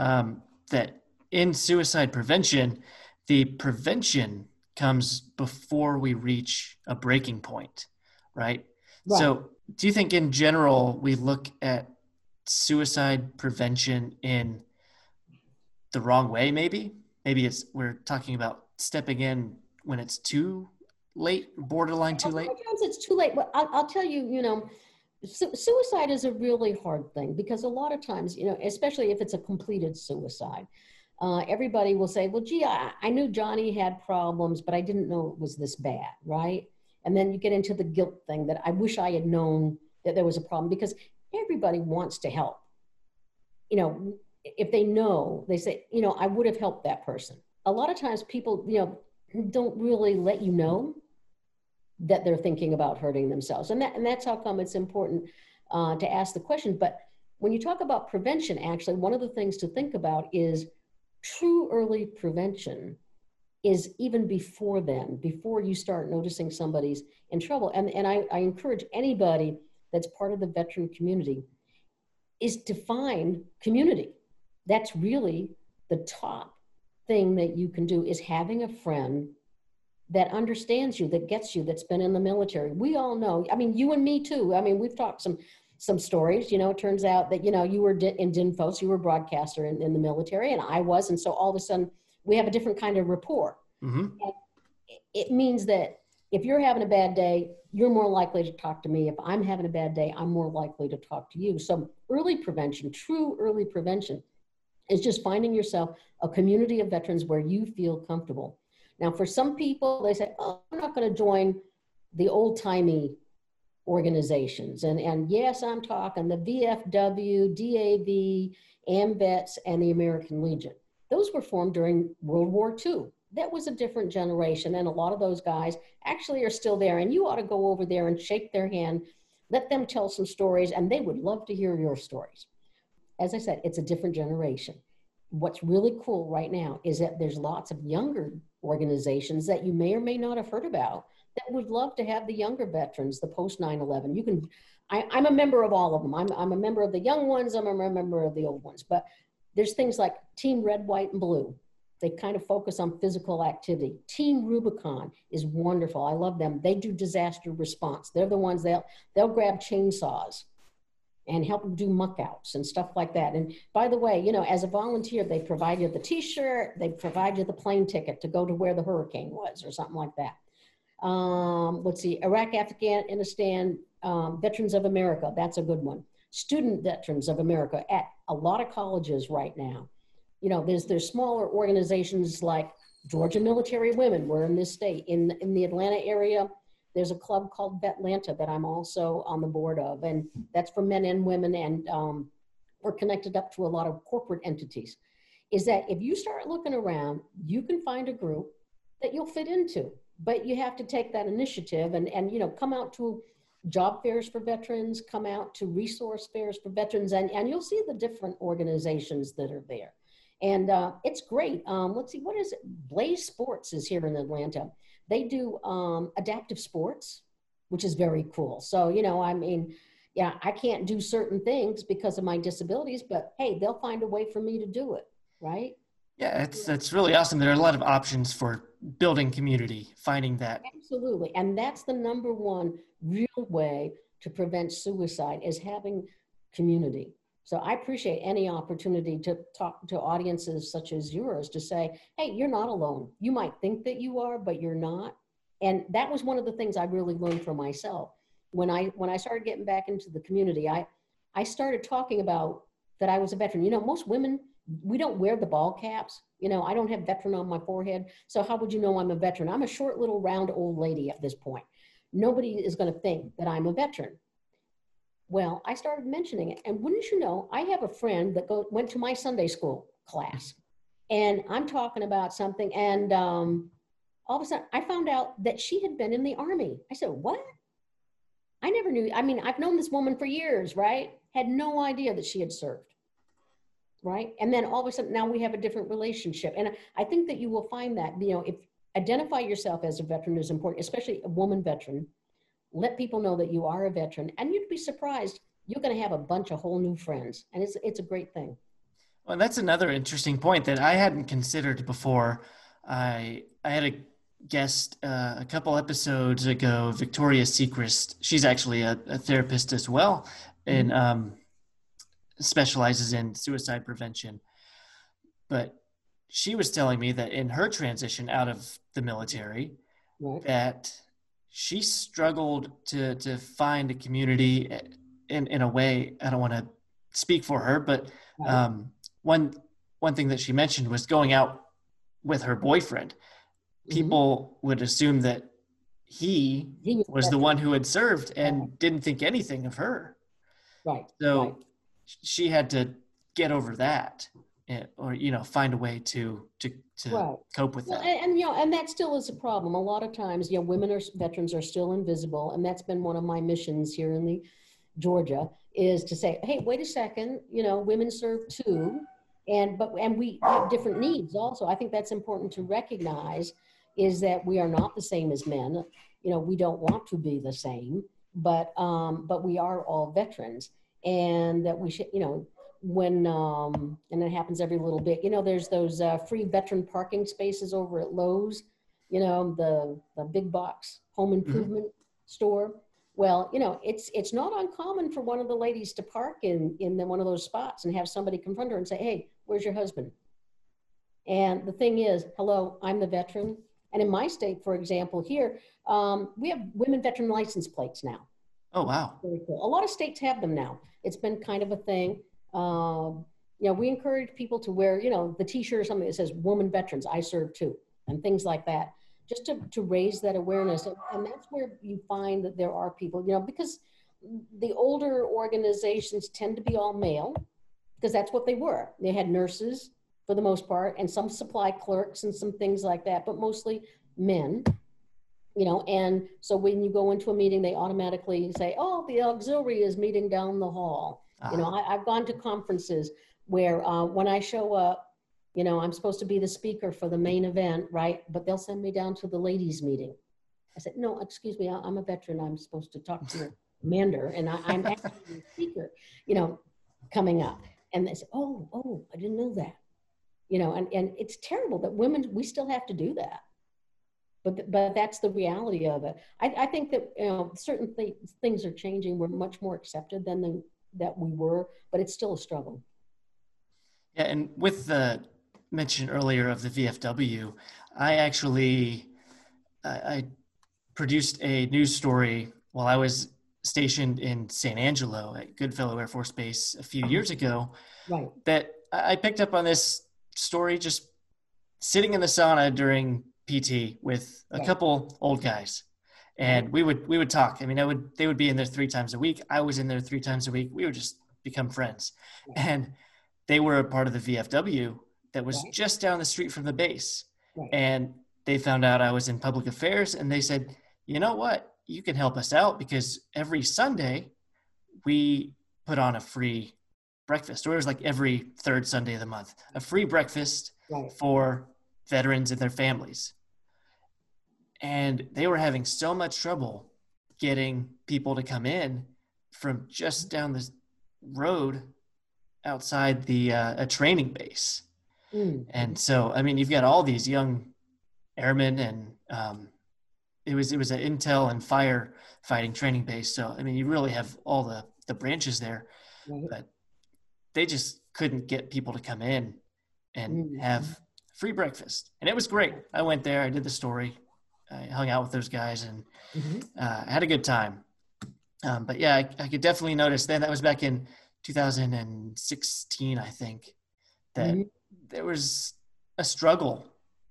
that in suicide prevention, the prevention comes before we reach a breaking point, right? So do you think in general we look at suicide prevention in the wrong way maybe? Maybe we're talking about stepping in when it's too late, borderline too late? Sometimes it's too late. But I'll tell you, suicide is a really hard thing because a lot of times, especially if it's a completed suicide, everybody will say, well, gee, I knew Johnny had problems, but I didn't know it was this bad, right? And then you get into the guilt thing that I wish I had known that there was a problem, because everybody wants to help. If they know, they say, I would have helped that person. A lot of times people, don't really let you know that they're thinking about hurting themselves. And that's how come it's important to ask the question. But when you talk about prevention, actually, one of the things to think about is true early prevention is even before then, before you start noticing somebody's in trouble. And I encourage anybody that's part of the veteran community is to find community. That's really the top thing that you can do, is having a friend that understands you, that gets you, that's been in the military. We all know, you and me too. We've talked some stories, it turns out that, you were in DINFOS, you were a broadcaster in the military, and I was. And so all of a sudden we have a different kind of rapport. Mm-hmm. And it means that if you're having a bad day, you're more likely to talk to me. If I'm having a bad day, I'm more likely to talk to you. So early prevention, true early prevention, is just finding yourself a community of veterans where you feel comfortable. Now, for some people, they say, oh, I'm not going to join the old-timey organizations. And yes, I'm talking the VFW, DAV, AMVETS, and the American Legion. Those were formed during World War II. That was a different generation, and a lot of those guys actually are still there, and you ought to go over there and shake their hand, let them tell some stories, and they would love to hear your stories. As I said, it's a different generation. What's really cool right now is that there's lots of younger organizations that you may or may not have heard about that would love to have the younger veterans, the post 9/11. I'm a member of all of them. I'm a member of the young ones. I'm a member of the old ones. But there's things like Team Red, White, and Blue. They kind of focus on physical activity. Team Rubicon is wonderful. I love them. They do disaster response. They're the ones they'll grab chainsaws and help them do muck outs and stuff like that. And by the way, as a volunteer, they provide you the t-shirt, they provide you the plane ticket to go to where the hurricane was or something like that. Let's see, Iraq, Afghanistan, Veterans of America, that's a good one. Student Veterans of America at a lot of colleges right now. There's smaller organizations like Georgia Military Women. We're in this state. In the Atlanta area, There's a club called Vetlanta that I'm also on the board of, and that's for men and women, and we're connected up to a lot of corporate entities. Is that if you start looking around, you can find a group that you'll fit into, but you have to take that initiative and come out to job fairs for veterans, come out to resource fairs for veterans, and you'll see the different organizations that are there. And it's great. Let's see, what is it? Blaze Sports is here in Atlanta. They do adaptive sports, which is very cool. So, I can't do certain things because of my disabilities, but hey, they'll find a way for me to do it, right? Yeah, that's really awesome. There are a lot of options for building community, finding that. Absolutely. And that's the number one real way to prevent suicide, is having community. So I appreciate any opportunity to talk to audiences such as yours to say, hey, you're not alone. You might think that you are, but you're not. And that was one of the things I really learned for myself. When I started getting back into the community, I started talking about that I was a veteran. Most women, we don't wear the ball caps. I don't have veteran on my forehead. So how would you know I'm a veteran? I'm a short little round old lady at this point. Nobody is going to think that I'm a veteran. Well, I started mentioning it. And wouldn't you know, I have a friend that went to my Sunday school class. And I'm talking about something. And all of a sudden, I found out that she had been in the Army. I said, what? I never knew. I mean, I've known this woman for years, right? Had no idea that she had served. Right. And then all of a sudden now we have a different relationship. And I think that you will find that, if identify yourself as a veteran is important, especially a woman veteran. Let people know that you are a veteran, and you'd be surprised. You're going to have a bunch of whole new friends, and it's a great thing. Well, that's another interesting point that I hadn't considered before. I had a guest a couple episodes ago, Victoria Sechrist. She's actually a therapist as well, and specializes in suicide prevention. But she was telling me that in her transition out of the military, that she struggled to find a community in a way. I don't want to speak for her, but one thing that she mentioned was going out with her boyfriend. People would assume that he was the one who had served and didn't think anything of her. Right. So she had to get over that, or find a way to cope with that. And that still is a problem. A lot of times, veterans are still invisible, and that's been one of my missions here in Georgia, is to say, hey, wait a second, women serve too, and we have different needs also. I think that's important to recognize, is that we are not the same as men. We don't want to be the same, but we are all veterans. And that we should, when, and it happens every little bit, there's those free veteran parking spaces over at Lowe's, the big box home improvement store. Well, it's not uncommon for one of the ladies to park in one of those spots and have somebody confront her and say, hey, where's your husband? And the thing is, hello, I'm the veteran. And in my state, for example, here, we have women veteran license plates now. Oh, wow. Very cool. A lot of states have them now. It's been kind of a thing. We encourage people to wear, the t-shirt or something that says woman veterans, I serve too, and things like that, just to raise that awareness. And that's where you find that there are people, because the older organizations tend to be all male, because that's what they were. They had nurses for the most part, and some supply clerks and some things like that, but mostly men. And so when you go into a meeting, they automatically say, oh, the auxiliary is meeting down the hall. I've gone to conferences where when I show up, I'm supposed to be the speaker for the main event, right? But they'll send me down to the ladies' meeting. I said, no, excuse me, I'm a veteran. I'm supposed to talk to your commander, and I'm actually the speaker, coming up. And they say, oh, I didn't know that. And it's terrible that women, we still have to do that. But that's the reality of it. I think that certain things are changing. We're much more accepted than that we were, but it's still a struggle. Yeah, and with the mention earlier of the VFW, I produced a news story while I was stationed in San Angelo at Goodfellow Air Force Base a few years ago. Right. That I picked up on this story just sitting in the sauna during PT with a couple old guys. And we would talk. I mean, they would be in there 3 times a week. I was in there 3 times a week. We would just become friends. And they were a part of the VFW that was just down the street from the base. And they found out I was in public affairs, and they said, you know what? You can help us out, because every Sunday we put on a free breakfast, or it was like every 3rd Sunday of the month, a free breakfast for veterans and their families. And they were having so much trouble getting people to come in from just down the road outside the a training base. And so, I mean, you've got all these young airmen, and it was an intel and firefighting training base. So, I mean, you really have all the branches there, but they just couldn't get people to come in and have free breakfast. And it was great. I went there, I did the story. I hung out with those guys, and had a good time. But yeah, I could definitely notice then, that was back in 2016, I think, that there was a struggle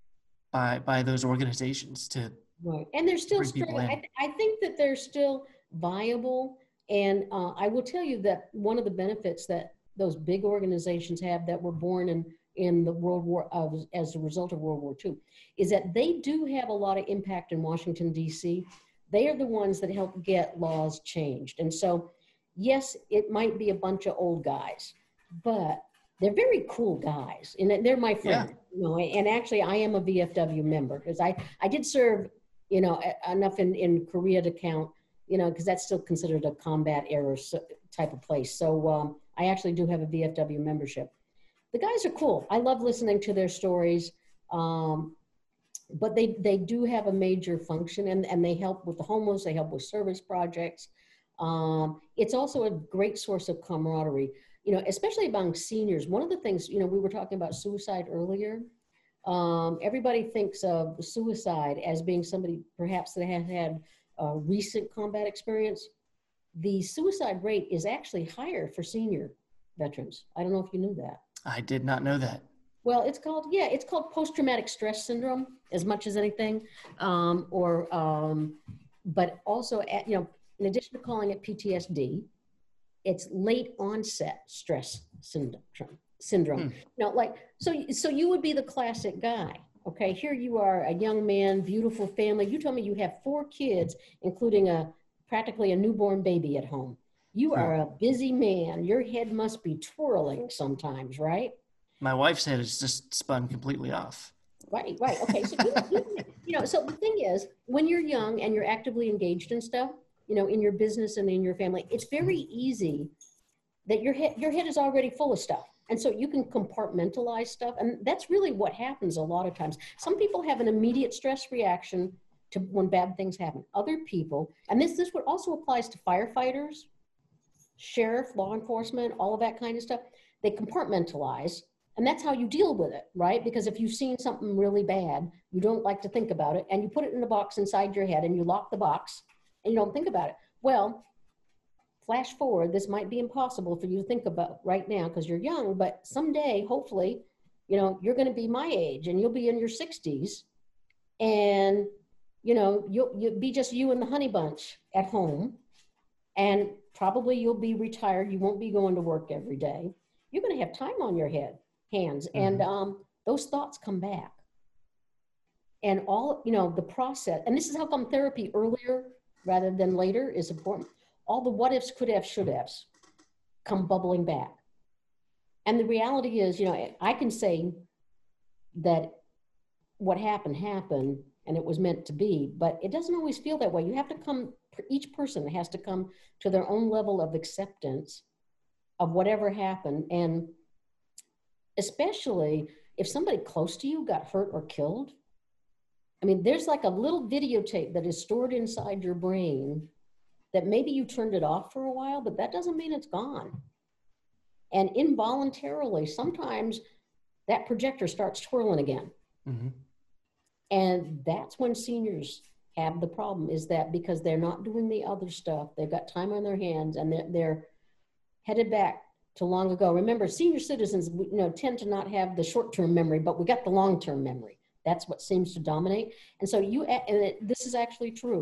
by those organizations to and they're still struggling. I think that they're still viable. And I will tell you that one of the benefits that those big organizations have that were born in the World War as a result of World War II is that they do have a lot of impact in Washington, D.C. They are the ones that help get laws changed. And so, yes, it might be a bunch of old guys, but they're very cool guys, and they're my friends. You know, and actually I am a VFW member, because I did serve, you know, enough in Korea to count, you know, because that's still considered a combat era type of place. So I actually do have a VFW membership. The guys are cool. I love listening to their stories. But they do have a major function, and they help with the homeless, they help with service projects. It's also a great source of camaraderie, you know, especially among seniors. One of the things, you know, we were talking about suicide earlier. Everybody thinks of suicide as being somebody perhaps that has had a recent combat experience. The suicide rate is actually higher for senior veterans. I don't know if you knew that. I did not know that. Well, it's called post-traumatic stress syndrome as much as anything, but also, you know, in addition to calling it PTSD, it's late onset stress syndrome. You know, like, so you would be the classic guy. Okay, here you are, a young man, beautiful family. You told me you have 4 kids, including practically a newborn baby at home. You are a busy man. Your head must be twirling sometimes, right? My wife's head is just spun completely off. Right. Okay. So, you know, so the thing is, when you're young and you're actively engaged in stuff, you know, in your business and in your family, it's very easy that your head is already full of stuff. And so you can compartmentalize stuff. And that's really what happens a lot of times. Some people have an immediate stress reaction to when bad things happen. Other people, and this also applies to firefighters, sheriff, law enforcement, all of that kind of stuff. They compartmentalize. And that's how you deal with it, right? Because if you've seen something really bad, you don't like to think about it, and you put it in a box inside your head, and you lock the box, and you don't think about it. Well, flash forward, this might be impossible for you to think about right now because you're young, but someday, hopefully, you know, you're going to be my age, and you'll be in your 60s, and, you know, you'll be just you and the honey bunch at home, and probably you'll be retired. You won't be going to work every day. You're going to have time on your hands, and those thoughts come back, and all, you know, the process, and this is how come therapy earlier rather than later is important. All the what ifs, could have, should haves come bubbling back. And the reality is, you know, I can say that what happened and it was meant to be, but it doesn't always feel that way. You have to come, each person has to come to their own level of acceptance of whatever happened. And especially if somebody close to you got hurt or killed. I mean, there's like a little videotape that is stored inside your brain that maybe you turned it off for a while, but that doesn't mean it's gone. And involuntarily, sometimes that projector starts twirling again. And that's when seniors have the problem, is that because they're not doing the other stuff, they've got time on their hands, and they're headed back to long ago. Remember, senior citizens, you know, tend to not have the short-term memory, but we got the long-term memory. That's what seems to dominate. And so this is actually true.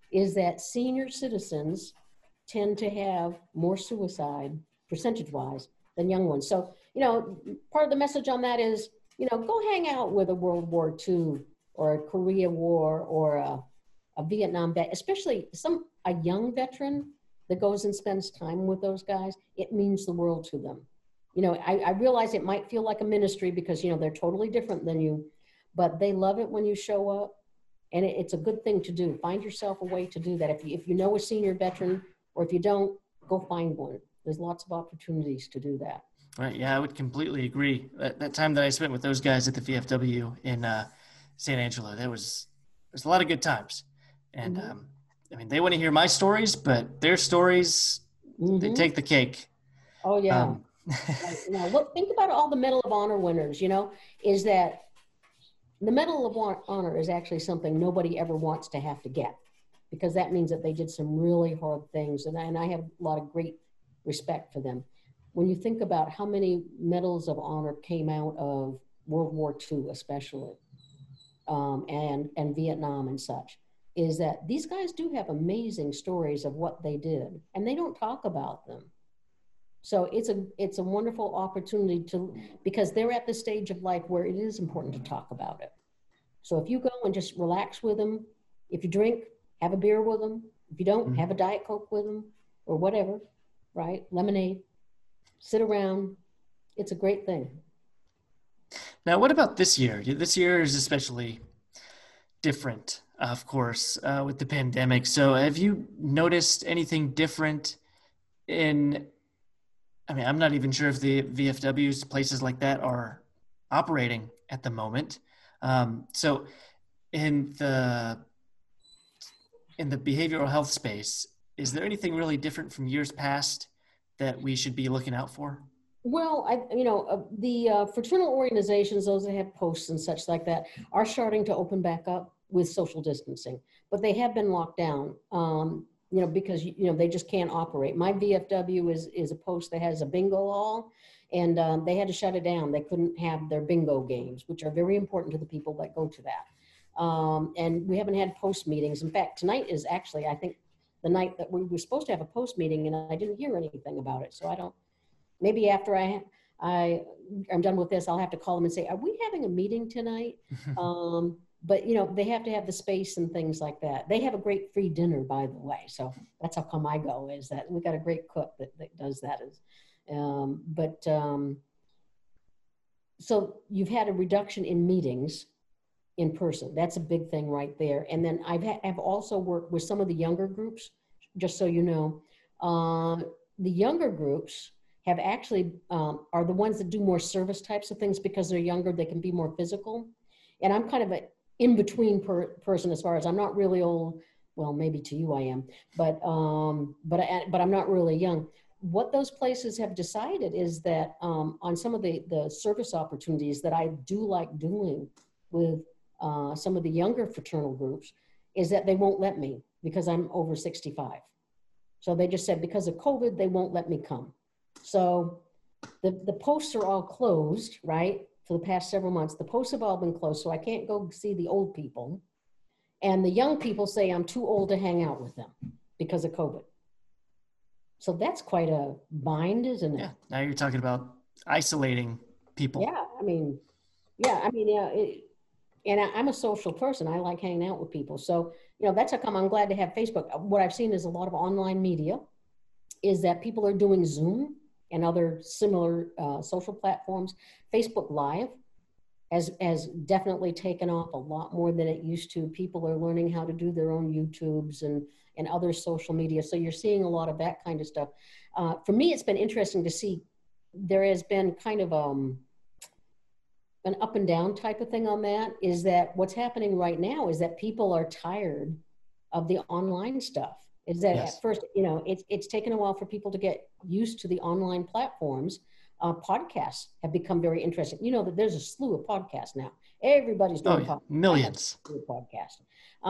is that senior citizens tend to have more suicide percentage-wise than young ones. So, part of the message on that is, go hang out with a World War II or a Korea War or a Vietnam vet, especially a young veteran that goes and spends time with those guys. It means the world to them. I realize it might feel like a ministry because, they're totally different than you, but they love it when you show up, and it's a good thing to do. Find yourself a way to do that. If you know a senior veteran, or if you don't, go find one. There's lots of opportunities to do that. Right. Yeah, I would completely agree. That time that I spent with those guys at the VFW in San Angelo, there's a lot of good times. And they want to hear my stories, but their stories, they take the cake. Oh, yeah. Look, think about all the Medal of Honor winners, is that the Medal of Honor is actually something nobody ever wants to have to get, because that means that they did some really hard things. And I have a lot of great respect for them. When you think about how many Medals of Honor came out of World War II, especially, and Vietnam and such, is that these guys do have amazing stories of what they did, and they don't talk about them. So it's a wonderful opportunity because they're at the stage of life where it is important to talk about it. So if you go and just relax with them, if you drink, have a beer with them. If you don't, have a Diet Coke with them or whatever, right? Lemonade, sit around. It's a great thing. Now, what about this year? This year is especially different, of course, with the pandemic. So have you noticed anything different I'm not even sure if the VFWs, places like that, are operating at the moment. So in the behavioral health space, is there anything really different from years past that we should be looking out for? Well, the fraternal organizations, those that have posts and such like that, are starting to open back up with social distancing, but they have been locked down. Because, they just can't operate. My VFW is a post that has a bingo hall, and they had to shut it down. They couldn't have their bingo games, which are very important to the people that go to that. And we haven't had post meetings. In fact, tonight is actually, I think, the night that we were supposed to have a post meeting, and I didn't hear anything about it. So maybe after I'm done with this, I'll have to call them and say, are we having a meeting tonight? But, they have to have the space and things like that. They have a great free dinner, by the way. So that's how come I go, is that we got a great cook that does that. So you've had a reduction in meetings in person. That's a big thing right there. And then I've also worked with some of the younger groups, just so you know. The younger groups have actually are the ones that do more service types of things because they're younger. They can be more physical. And I'm kind of an in-between person as far as I'm not really old. Well, maybe to you I am, but I'm not really young. What those places have decided is that on some of the service opportunities that I do like doing with some of the younger fraternal groups is that they won't let me because I'm over 65. So they just said because of COVID, they won't let me come. So the posts are all closed, right? For the past several months, the posts have all been closed, so I can't go see the old people. And the young people say I'm too old to hang out with them because of COVID. So that's quite a bind, isn't it? Yeah, now you're talking about isolating people. Yeah, and I'm a social person. I like hanging out with people. So, that's how come I'm glad to have Facebook. What I've seen is a lot of online media is that people are doing Zoom and other similar social platforms. Facebook Live has definitely taken off a lot more than it used to. People are learning how to do their own YouTubes and other social media. So you're seeing a lot of that kind of stuff. For me, it's been interesting to see there has been kind of an up and down type of thing on that, is that what's happening right now is that people are tired of the online stuff. Is that At first, it's taken a while for people to get used to the online platforms. Podcasts have become very interesting. That there's a slew of podcasts now. Everybody's doing podcasts. Millions. Podcast.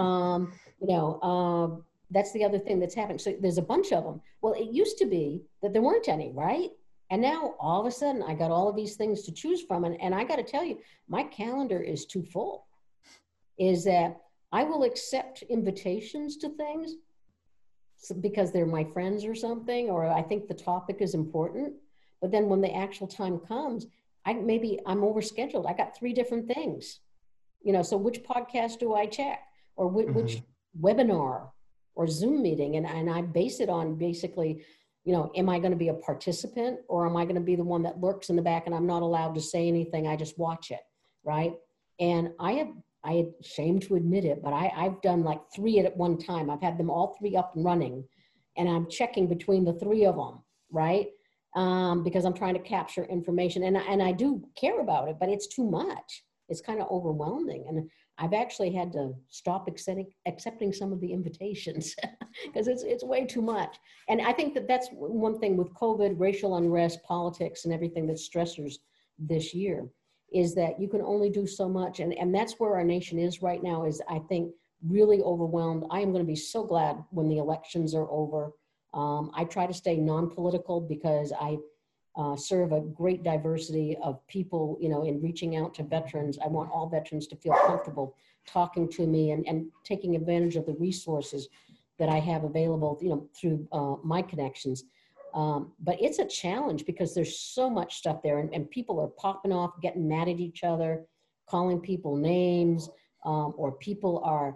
That's the other thing that's happening. So there's a bunch of them. Well, it used to be that there weren't any, right? And now all of a sudden I got all of these things to choose from. And I got to tell you, my calendar is too full. Is that I will accept invitations to things because they're my friends or something, or I think the topic is important. But then when the actual time comes, I'm overscheduled. I got 3 different things, so which podcast do I check, or which webinar or Zoom meeting? And I base it on basically, am I going to be a participant, or am I going to be the one that lurks in the back and I'm not allowed to say anything? I just watch it, right? And I shame to admit it, but I've done like 3 at one time. I've had them all 3 up and running, and I'm checking between the 3 of them, right? Because I'm trying to capture information, and I do care about it, but it's too much. It's kind of overwhelming, and I've actually had to stop accepting some of the invitations because it's way too much. And I think that's one thing with COVID, racial unrest, politics, and everything that's stressors this year, is that you can only do so much. And that's where our nation is right now, is I think really overwhelmed. I am going to be so glad when the elections are over. I try to stay non-political because I serve a great diversity of people, in reaching out to veterans. I want all veterans to feel comfortable talking to me and taking advantage of the resources that I have available, through my connections. But it's a challenge because there's so much stuff there, and people are popping off, getting mad at each other, calling people names, or people are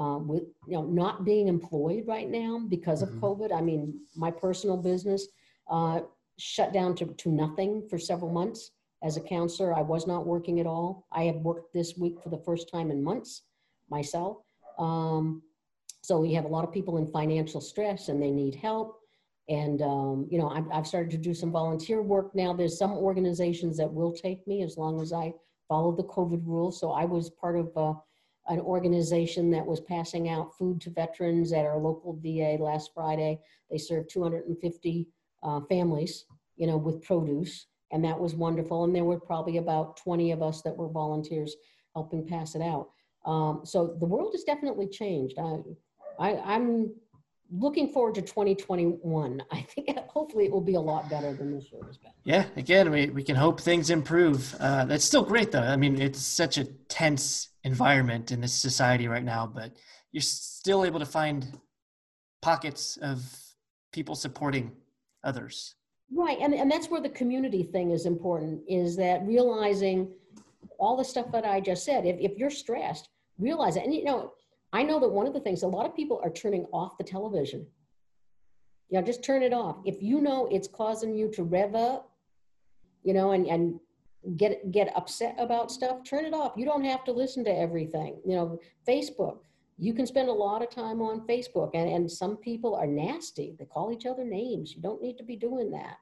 not being employed right now because of COVID. I mean, my personal business shut down to nothing for several months. As a counselor, I was not working at all. I have worked this week for the first time in months myself. So we have a lot of people in financial stress and they need help. And, I've started to do some volunteer work now. There's some organizations that will take me as long as I follow the COVID rules. So I was part of an organization that was passing out food to veterans at our local VA last Friday. They served 250 families, with produce. And that was wonderful. And there were probably about 20 of us that were volunteers helping pass it out. So the world has definitely changed. I'm looking forward to 2021. I think hopefully it will be a lot better than this year has been. Yeah, again, we can hope things improve. That's still great, though. I mean, it's such a tense environment in this society right now, but you're still able to find pockets of people supporting others. Right, and that's where the community thing is important, is that realizing all the stuff that I just said. If you're stressed, realize it. And I know that one of the things, a lot of people are turning off the television. Just turn it off. If it's causing you to rev up, and get upset about stuff, turn it off. You don't have to listen to everything. Facebook, you can spend a lot of time on Facebook, and some people are nasty. They call each other names. You don't need to be doing that.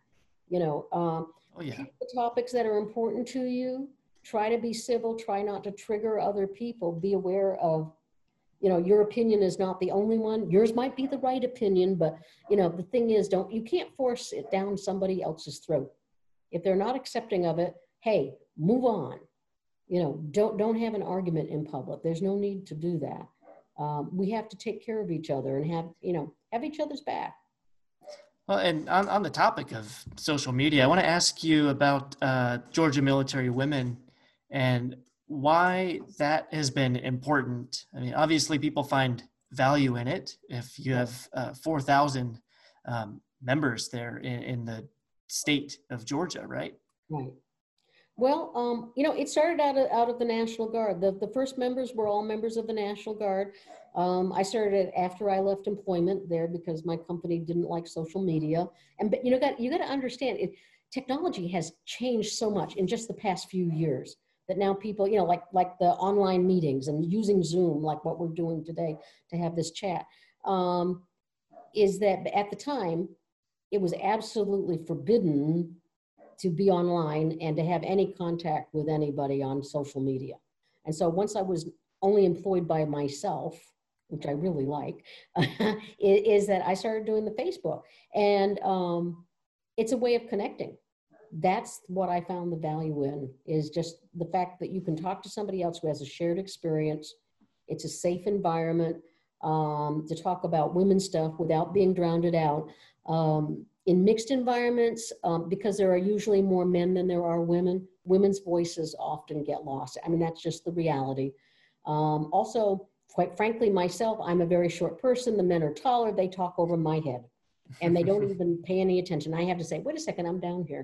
Pick the topics that are important to you. Try to be civil. Try not to trigger other people. Be aware of, your opinion is not the only one. Yours might be the right opinion, but the thing is, you can't force it down somebody else's throat. If they're not accepting of it, hey, move on. Don't have an argument in public. There's no need to do that. We have to take care of each other and have each other's back. Well, and on the topic of social media, I want to ask you about Georgia Military Women and why that has been important. I mean, obviously people find value in it. If you have 4,000 members there in the state of Georgia, right? Right. Well, it started out of the National Guard. The first members were all members of the National Guard. I started it after I left employment there because my company didn't like social media. But you got to understand, technology has changed so much in just the past few years that now people, like the online meetings and using Zoom, like what we're doing today to have this chat, is that at the time it was absolutely forbidden to be online and to have any contact with anybody on social media. And so once I was only employed by myself, which I really like, is that I started doing the Facebook. And it's a way of connecting. That's what I found the value in, is just the fact that you can talk to somebody else who has a shared experience. It's a safe environment to talk about women's stuff without being drowned out. In mixed environments, because there are usually more men than there are women, women's voices often get lost. I mean, that's just the reality. Also, quite frankly, myself, I'm a very short person. The men are taller. They talk over my head and they don't even pay any attention. I have to say, wait a second, I'm down here.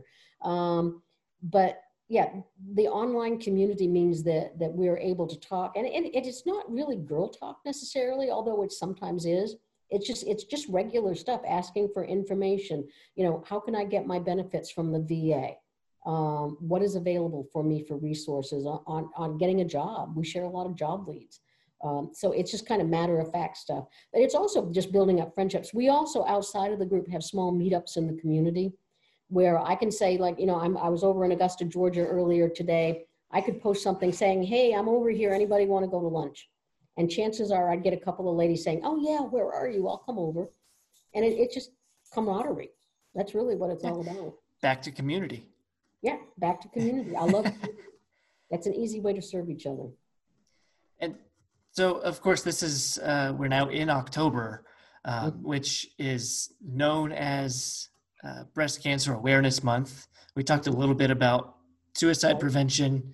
But yeah, the online community means that we're able to talk, and it's not really girl talk necessarily, although it sometimes is. It's just regular stuff, asking for information. How can I get my benefits from the VA? What is available for me for resources on getting a job? We share a lot of job leads. So it's just kind of matter of fact stuff. But it's also just building up friendships. We also, outside of the group, have small meetups in the community where I can say, like, I was over in Augusta, Georgia earlier today. I could post something saying, hey, I'm over here. Anybody want to go to lunch? And chances are I'd get a couple of ladies saying, oh yeah, where are you? I'll come over. And it's just camaraderie. That's really what it's all about. Back to community. Yeah, back to community. I love it. That's an easy way to serve each other. And so, of course, this is, we're now in October, which is known as Breast Cancer Awareness Month. We talked a little bit about suicide prevention,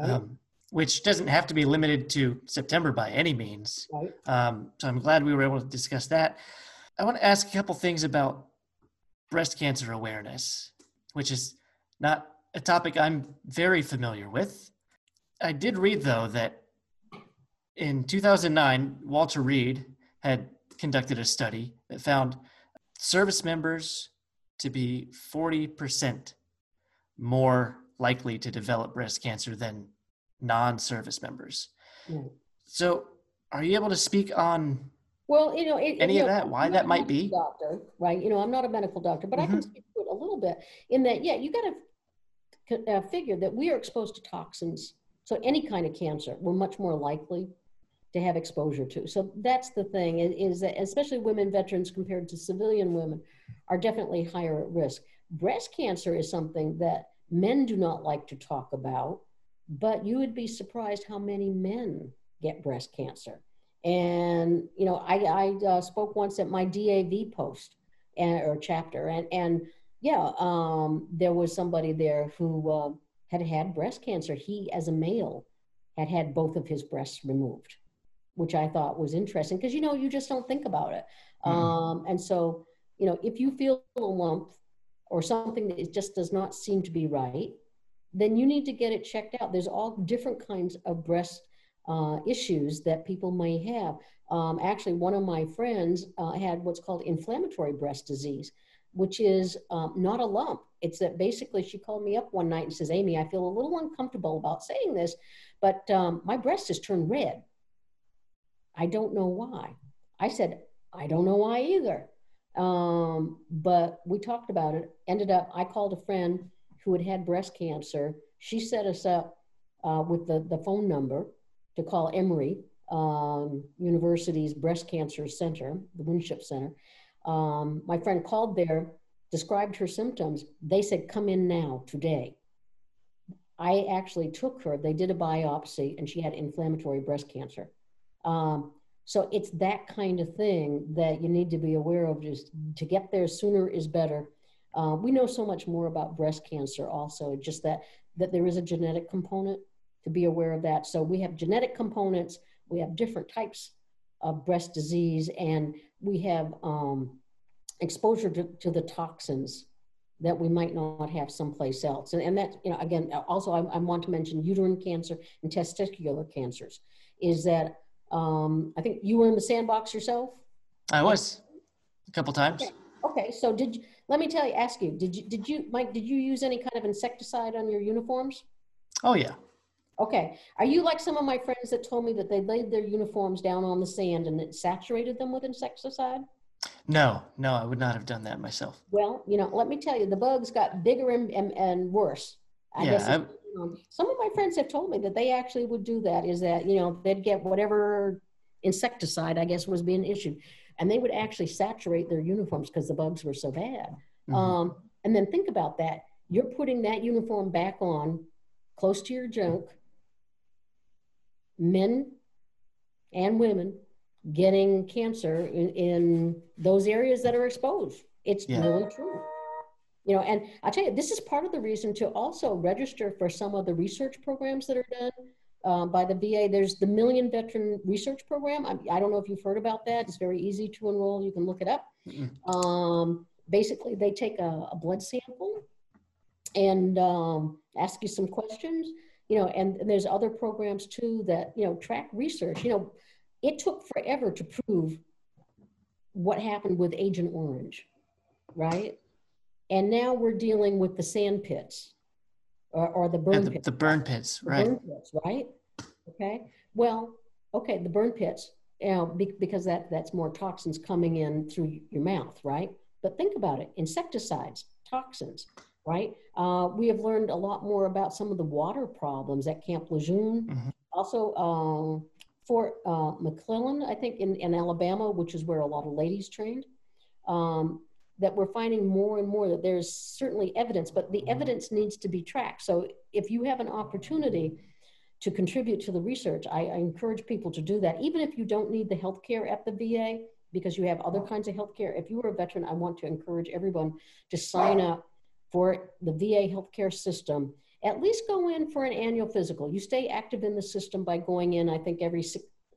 which doesn't have to be limited to September by any means. Right. So I'm glad we were able to discuss that. I want to ask a couple things about breast cancer awareness, which is not a topic I'm very familiar with. I did read, though, that in 2009, Walter Reed had conducted a study that found service members to be 40% more likely to develop breast cancer than non-service members. Right. So are you able to speak on any of that, why that might be? Doctor, right? I'm not a medical doctor, but I can speak to it a little bit in that, you got to figure that we are exposed to toxins. So any kind of cancer, we're much more likely to have exposure to. So that's the thing, is that especially women veterans compared to civilian women are definitely higher at risk. Breast cancer is something that men do not like to talk about, but you would be surprised how many men get breast cancer. And, I spoke once at my DAV post or chapter, and there was somebody there who had had breast cancer. He, as a male, had both of his breasts removed, which I thought was interesting because, you just don't think about it. And so, if you feel a lump or something that just does not seem to be right, then you need to get it checked out. There's all different kinds of breast issues that people may have. Actually, one of my friends had what's called inflammatory breast disease, which is not a lump. It's that basically she called me up one night and says, Amy, I feel a little uncomfortable about saying this, but my breast has turned red. I don't know why. I said, I don't know why either. But we talked about it. Ended up, I called a friend who had breast cancer. She set us up with the phone number to call Emory University's Breast Cancer Center, the Winship Center. My friend called there, described her symptoms. They said, come in now, today. I actually took her. They did a biopsy, and she had inflammatory breast cancer. So it's that kind of thing that you need to be aware of. Just to get there sooner is better. We know so much more about breast cancer also, just that there is a genetic component, to be aware of that. So we have genetic components, we have different types of breast disease, and we have exposure to the toxins that we might not have someplace else. And that, again, also I want to mention uterine cancer and testicular cancers, is that I think you were in the sandbox yourself? I was a couple times. Okay. So let me ask you, did you, Mike, did you use any kind of insecticide on your uniforms? Oh yeah. Okay. Are you like some of my friends that told me that they laid their uniforms down on the sand and it saturated them with insecticide? No, I would not have done that myself. Well, let me tell you, the bugs got bigger and worse. I guess some of my friends have told me that they actually would do that, is that, they'd get whatever insecticide, I guess, was being issued, and they would actually saturate their uniforms because the bugs were so bad. And then think about that. You're putting that uniform back on close to your junk, men and women getting cancer in those areas that are exposed. It's really true. And I'll tell you, this is part of the reason to also register for some of the research programs that are done by the VA. There's the Million Veteran Research Program. I don't know if you've heard about that. It's very easy to enroll. You can look it up. Basically, they take a blood sample and ask you some questions, and there's other programs too that, track research. It took forever to prove what happened with Agent Orange, right? And now we're dealing with the sand pits or the burn pits. The burn pits, right? Burn pits, right? Okay. Well, okay, the burn pits, because that's more toxins coming in through your mouth, right? But think about it, insecticides, toxins, right? We have learned a lot more about some of the water problems at Camp Lejeune. Mm-hmm. Also, Fort McClellan, I think in Alabama, which is where a lot of ladies trained, that we're finding more and more that there's certainly evidence, but the evidence needs to be tracked. So if you have an opportunity to contribute to the research, I encourage people to do that, even if you don't need the healthcare at the VA, because you have other kinds of healthcare. If you are a veteran, I want to encourage everyone to sign up for the VA healthcare system. At least go in for an annual physical. You stay active in the system by going in, I think, every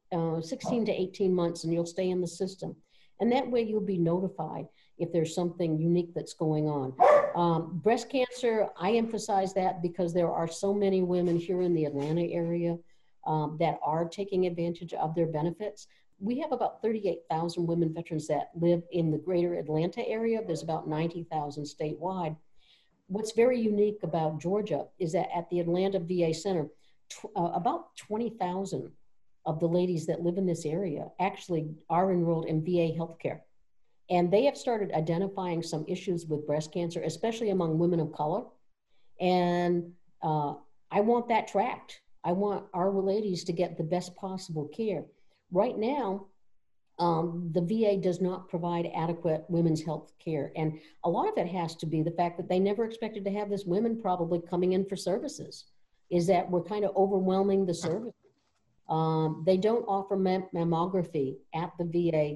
16 to 18 months, and you'll stay in the system. And that way you'll be notified if there's something unique that's going on. Breast cancer, I emphasize that because there are so many women here in the Atlanta area that are taking advantage of their benefits. We have about 38,000 women veterans that live in the greater Atlanta area. There's about 90,000 statewide. What's very unique about Georgia is that at the Atlanta VA Center, about 20,000 of the ladies that live in this area actually are enrolled in VA healthcare. And they have started identifying some issues with breast cancer, especially among women of color. And I want that tracked. I want our ladies to get the best possible care. Right now, the VA does not provide adequate women's health care. And a lot of it has to be the fact that they never expected to have this women probably coming in for services, is that we're kind of overwhelming the service. They don't offer mammography at the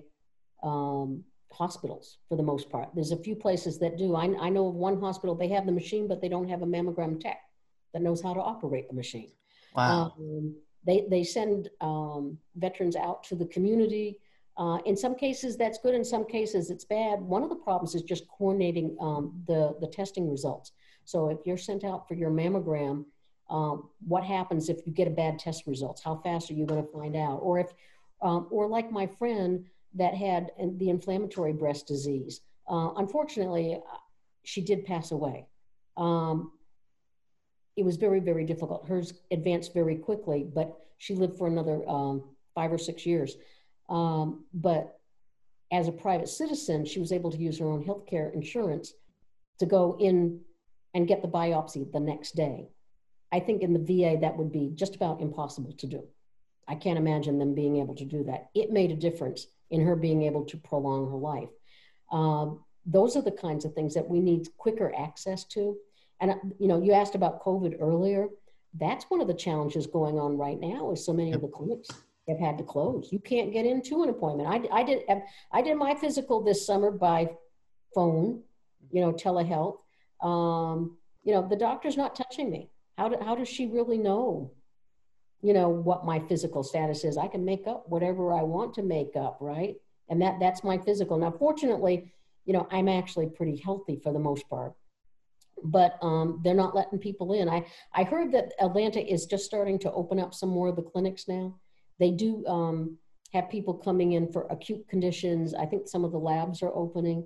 VA hospitals for the most part. There's a few places that do. I know of one hospital, they have the machine, but they don't have a mammogram tech that knows how to operate the machine. Wow. They send veterans out to the community. In some cases, that's good. In some cases, it's bad. One of the problems is just coordinating the testing results. So if you're sent out for your mammogram, what happens if you get a bad test results? How fast are you going to find out? Or if, or like my friend that had the inflammatory breast disease, unfortunately, she did pass away. It was very, very difficult. Hers advanced very quickly, but she lived for another 5 or 6 years. But as a private citizen, she was able to use her own healthcare insurance to go in and get the biopsy the next day. I think in the VA, that would be just about impossible to do. I can't imagine them being able to do that. It made a difference in her being able to prolong her life. Those are the kinds of things that we need quicker access to. And, you asked about COVID earlier. That's one of the challenges going on right now is so many of the clinics have had to close. You can't get into an appointment. I did my physical this summer by phone, telehealth. The doctor's not touching me. How does she really know, what my physical status is? I can make up whatever I want to make up, right? And that's my physical. Now, fortunately, I'm actually pretty healthy for the most part. But they're not letting people in. I heard that Atlanta is just starting to open up some more of the clinics now. They do have people coming in for acute conditions. I think some of the labs are opening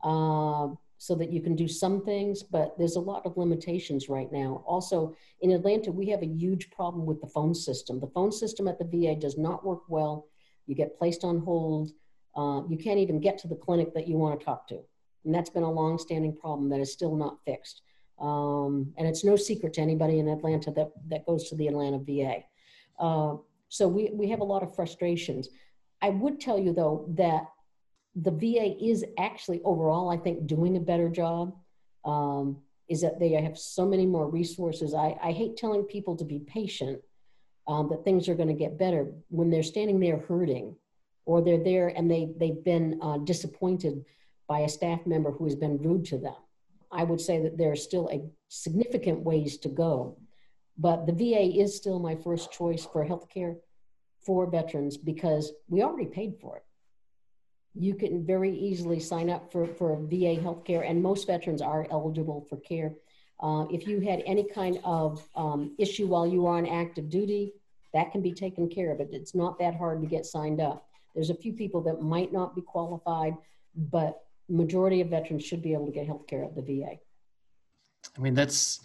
so that you can do some things, but there's a lot of limitations right now. Also, in Atlanta, we have a huge problem with the phone system. The phone system at the VA does not work well. You get placed on hold. You can't even get to the clinic that you want to talk to. And that's been a long-standing problem that is still not fixed. And it's no secret to anybody in Atlanta that goes to the Atlanta VA. So we have a lot of frustrations. I would tell you, though, that the VA is actually overall, I think, doing a better job, is that they have so many more resources. I hate telling people to be patient, that things are going to get better when they're standing there hurting, or they're there and they've been disappointed by a staff member who has been rude to them. I would say that there are still a significant ways to go. But the VA is still my first choice for healthcare for veterans because we already paid for it. You can very easily sign up for VA healthcare, and most veterans are eligible for care. If you had any kind of issue while you were on active duty, that can be taken care of. It's not that hard to get signed up. There's a few people that might not be qualified, but majority of veterans should be able to get healthcare at the VA. I mean, that's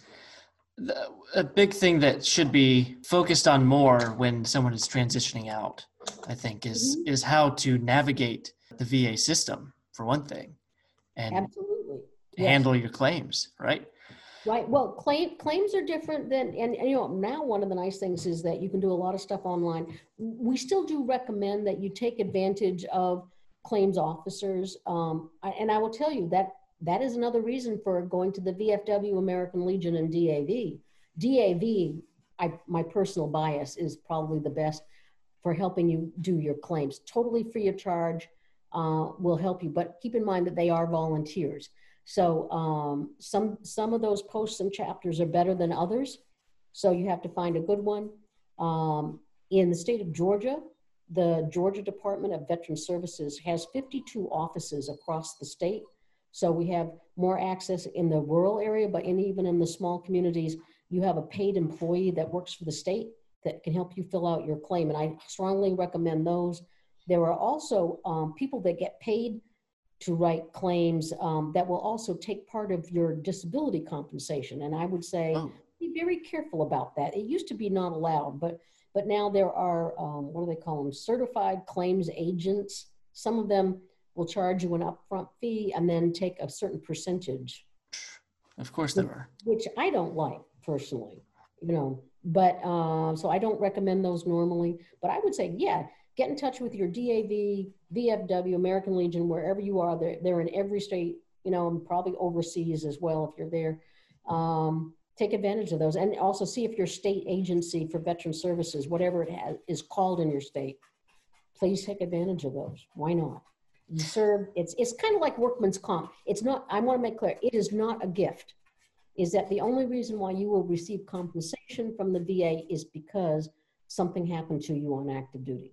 a big thing that should be focused on more when someone is transitioning out, I think, is how to navigate the VA system, for one thing, and absolutely handle your claims, right? Right. Well, claims are different than, and now one of the nice things is that you can do a lot of stuff online. We still do recommend that you take advantage of claims officers. And I will tell you that is another reason for going to the VFW, American Legion, and DAV. DAV, my personal bias, is probably the best for helping you do your claims. Totally free of charge, will help you, but keep in mind that they are volunteers. So some of those posts and chapters are better than others. So you have to find a good one. In the state of Georgia, the Georgia Department of Veteran Services has 52 offices across the state. So we have more access in the rural area, but even in the small communities, you have a paid employee that works for the state that can help you fill out your claim. And I strongly recommend those. There are also people that get paid to write claims that will also take part of your disability compensation. And I would say, be very careful about that. It used to be not allowed, but now there are, what do they call them? Certified claims agents. Some of them will charge you an upfront fee and then take a certain percentage. Of course there are. Which I don't like personally, but so I don't recommend those normally, but I would say, yeah, get in touch with your DAV, VFW, American Legion, wherever you are. They're in every state, and probably overseas as well if you're there. Take advantage of those, and also see if your state agency for veteran services, whatever it is called in your state, please take advantage of those. Why not? You serve. It's kind of like workman's comp. It's not. I want to make clear, it is not a gift. Is that the only reason why you will receive compensation from the VA is because something happened to you on active duty.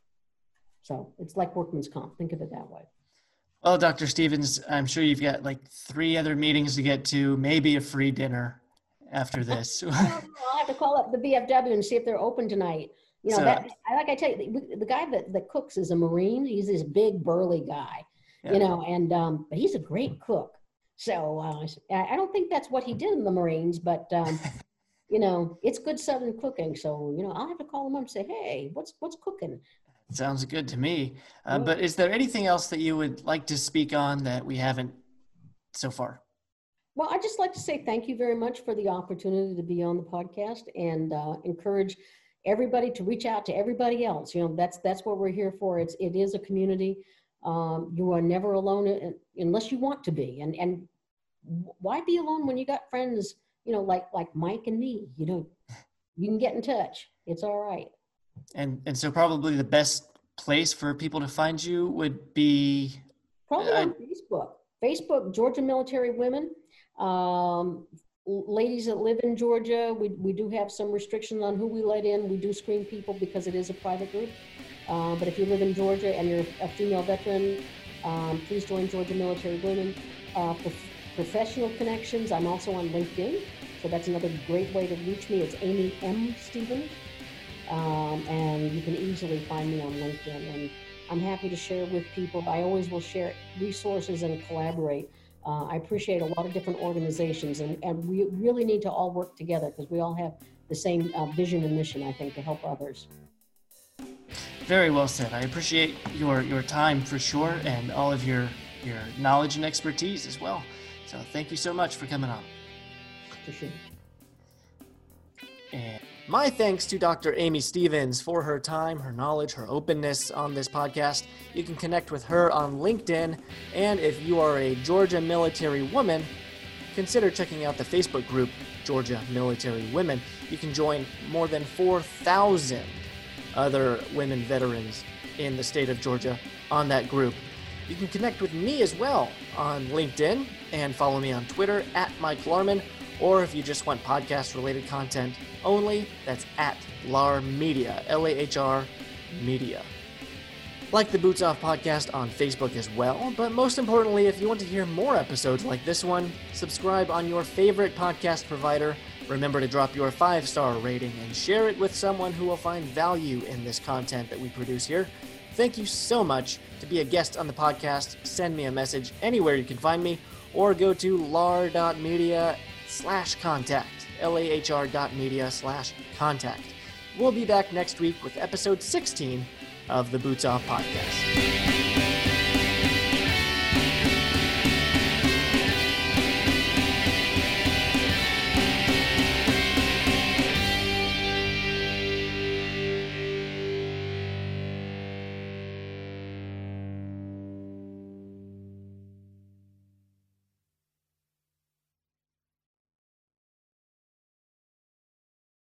So it's like workman's comp. Think of it that way. Well, Dr. Stevens, I'm sure you've got like 3 other meetings to get to, maybe a free dinner after this. I'll have to call up the VFW and see if they're open tonight. Like I tell you, the guy that cooks is a Marine. He's this big burly guy, and but he's a great cook. So I don't think that's what he did in the Marines, but it's good Southern cooking. So I'll have to call him up and say, hey, what's cooking? Sounds good to me. But is there anything else that you would like to speak on that we haven't so far? Well, I'd just like to say thank you very much for the opportunity to be on the podcast, and encourage everybody to reach out to everybody else. That's what we're here for. It is a community. You are never alone unless you want to be. And why be alone when you got friends, like Mike and me, you can get in touch. It's all right. And so probably the best place for people to find you would be probably on Facebook, Georgia Military Women. Ladies that live in Georgia, we do have some restrictions on who we let in. We do screen people because it is a private group. But if you live in Georgia and you're a female veteran, please join Georgia Military Women. For professional connections, I'm also on LinkedIn. So that's another great way to reach me. It's Amy M. Stevens. And you can easily find me on LinkedIn. And I'm happy to share with people. I always will share resources and collaborate. I appreciate a lot of different organizations, and we really need to all work together because we all have the same vision and mission, I think, to help others. Very well said. I appreciate your time for sure, and all of your knowledge and expertise as well. So thank you so much for coming on. For sure. And my thanks to Dr. Amy Stevens for her time, her knowledge, her openness on this podcast. You can connect with her on LinkedIn, and if you are a Georgia Military Woman, consider checking out the Facebook group, Georgia Military Women. You can join more than 4,000 other women veterans in the state of Georgia on that group. You can connect with me as well on LinkedIn and follow me on Twitter @Mike Larman, Or if you just want podcast-related content only, that's at LAR Media, L-A-H-R Media. Like the Boots Off podcast on Facebook as well, but most importantly, if you want to hear more episodes like this one, subscribe on your favorite podcast provider. Remember to drop your 5-star rating and share it with someone who will find value in this content that we produce here. Thank you so much. To be a guest on the podcast, send me a message anywhere you can find me, or go to lar.media/contact, LAHR.media/contact. We'll be back next week with episode 16 of the Boots Off podcast.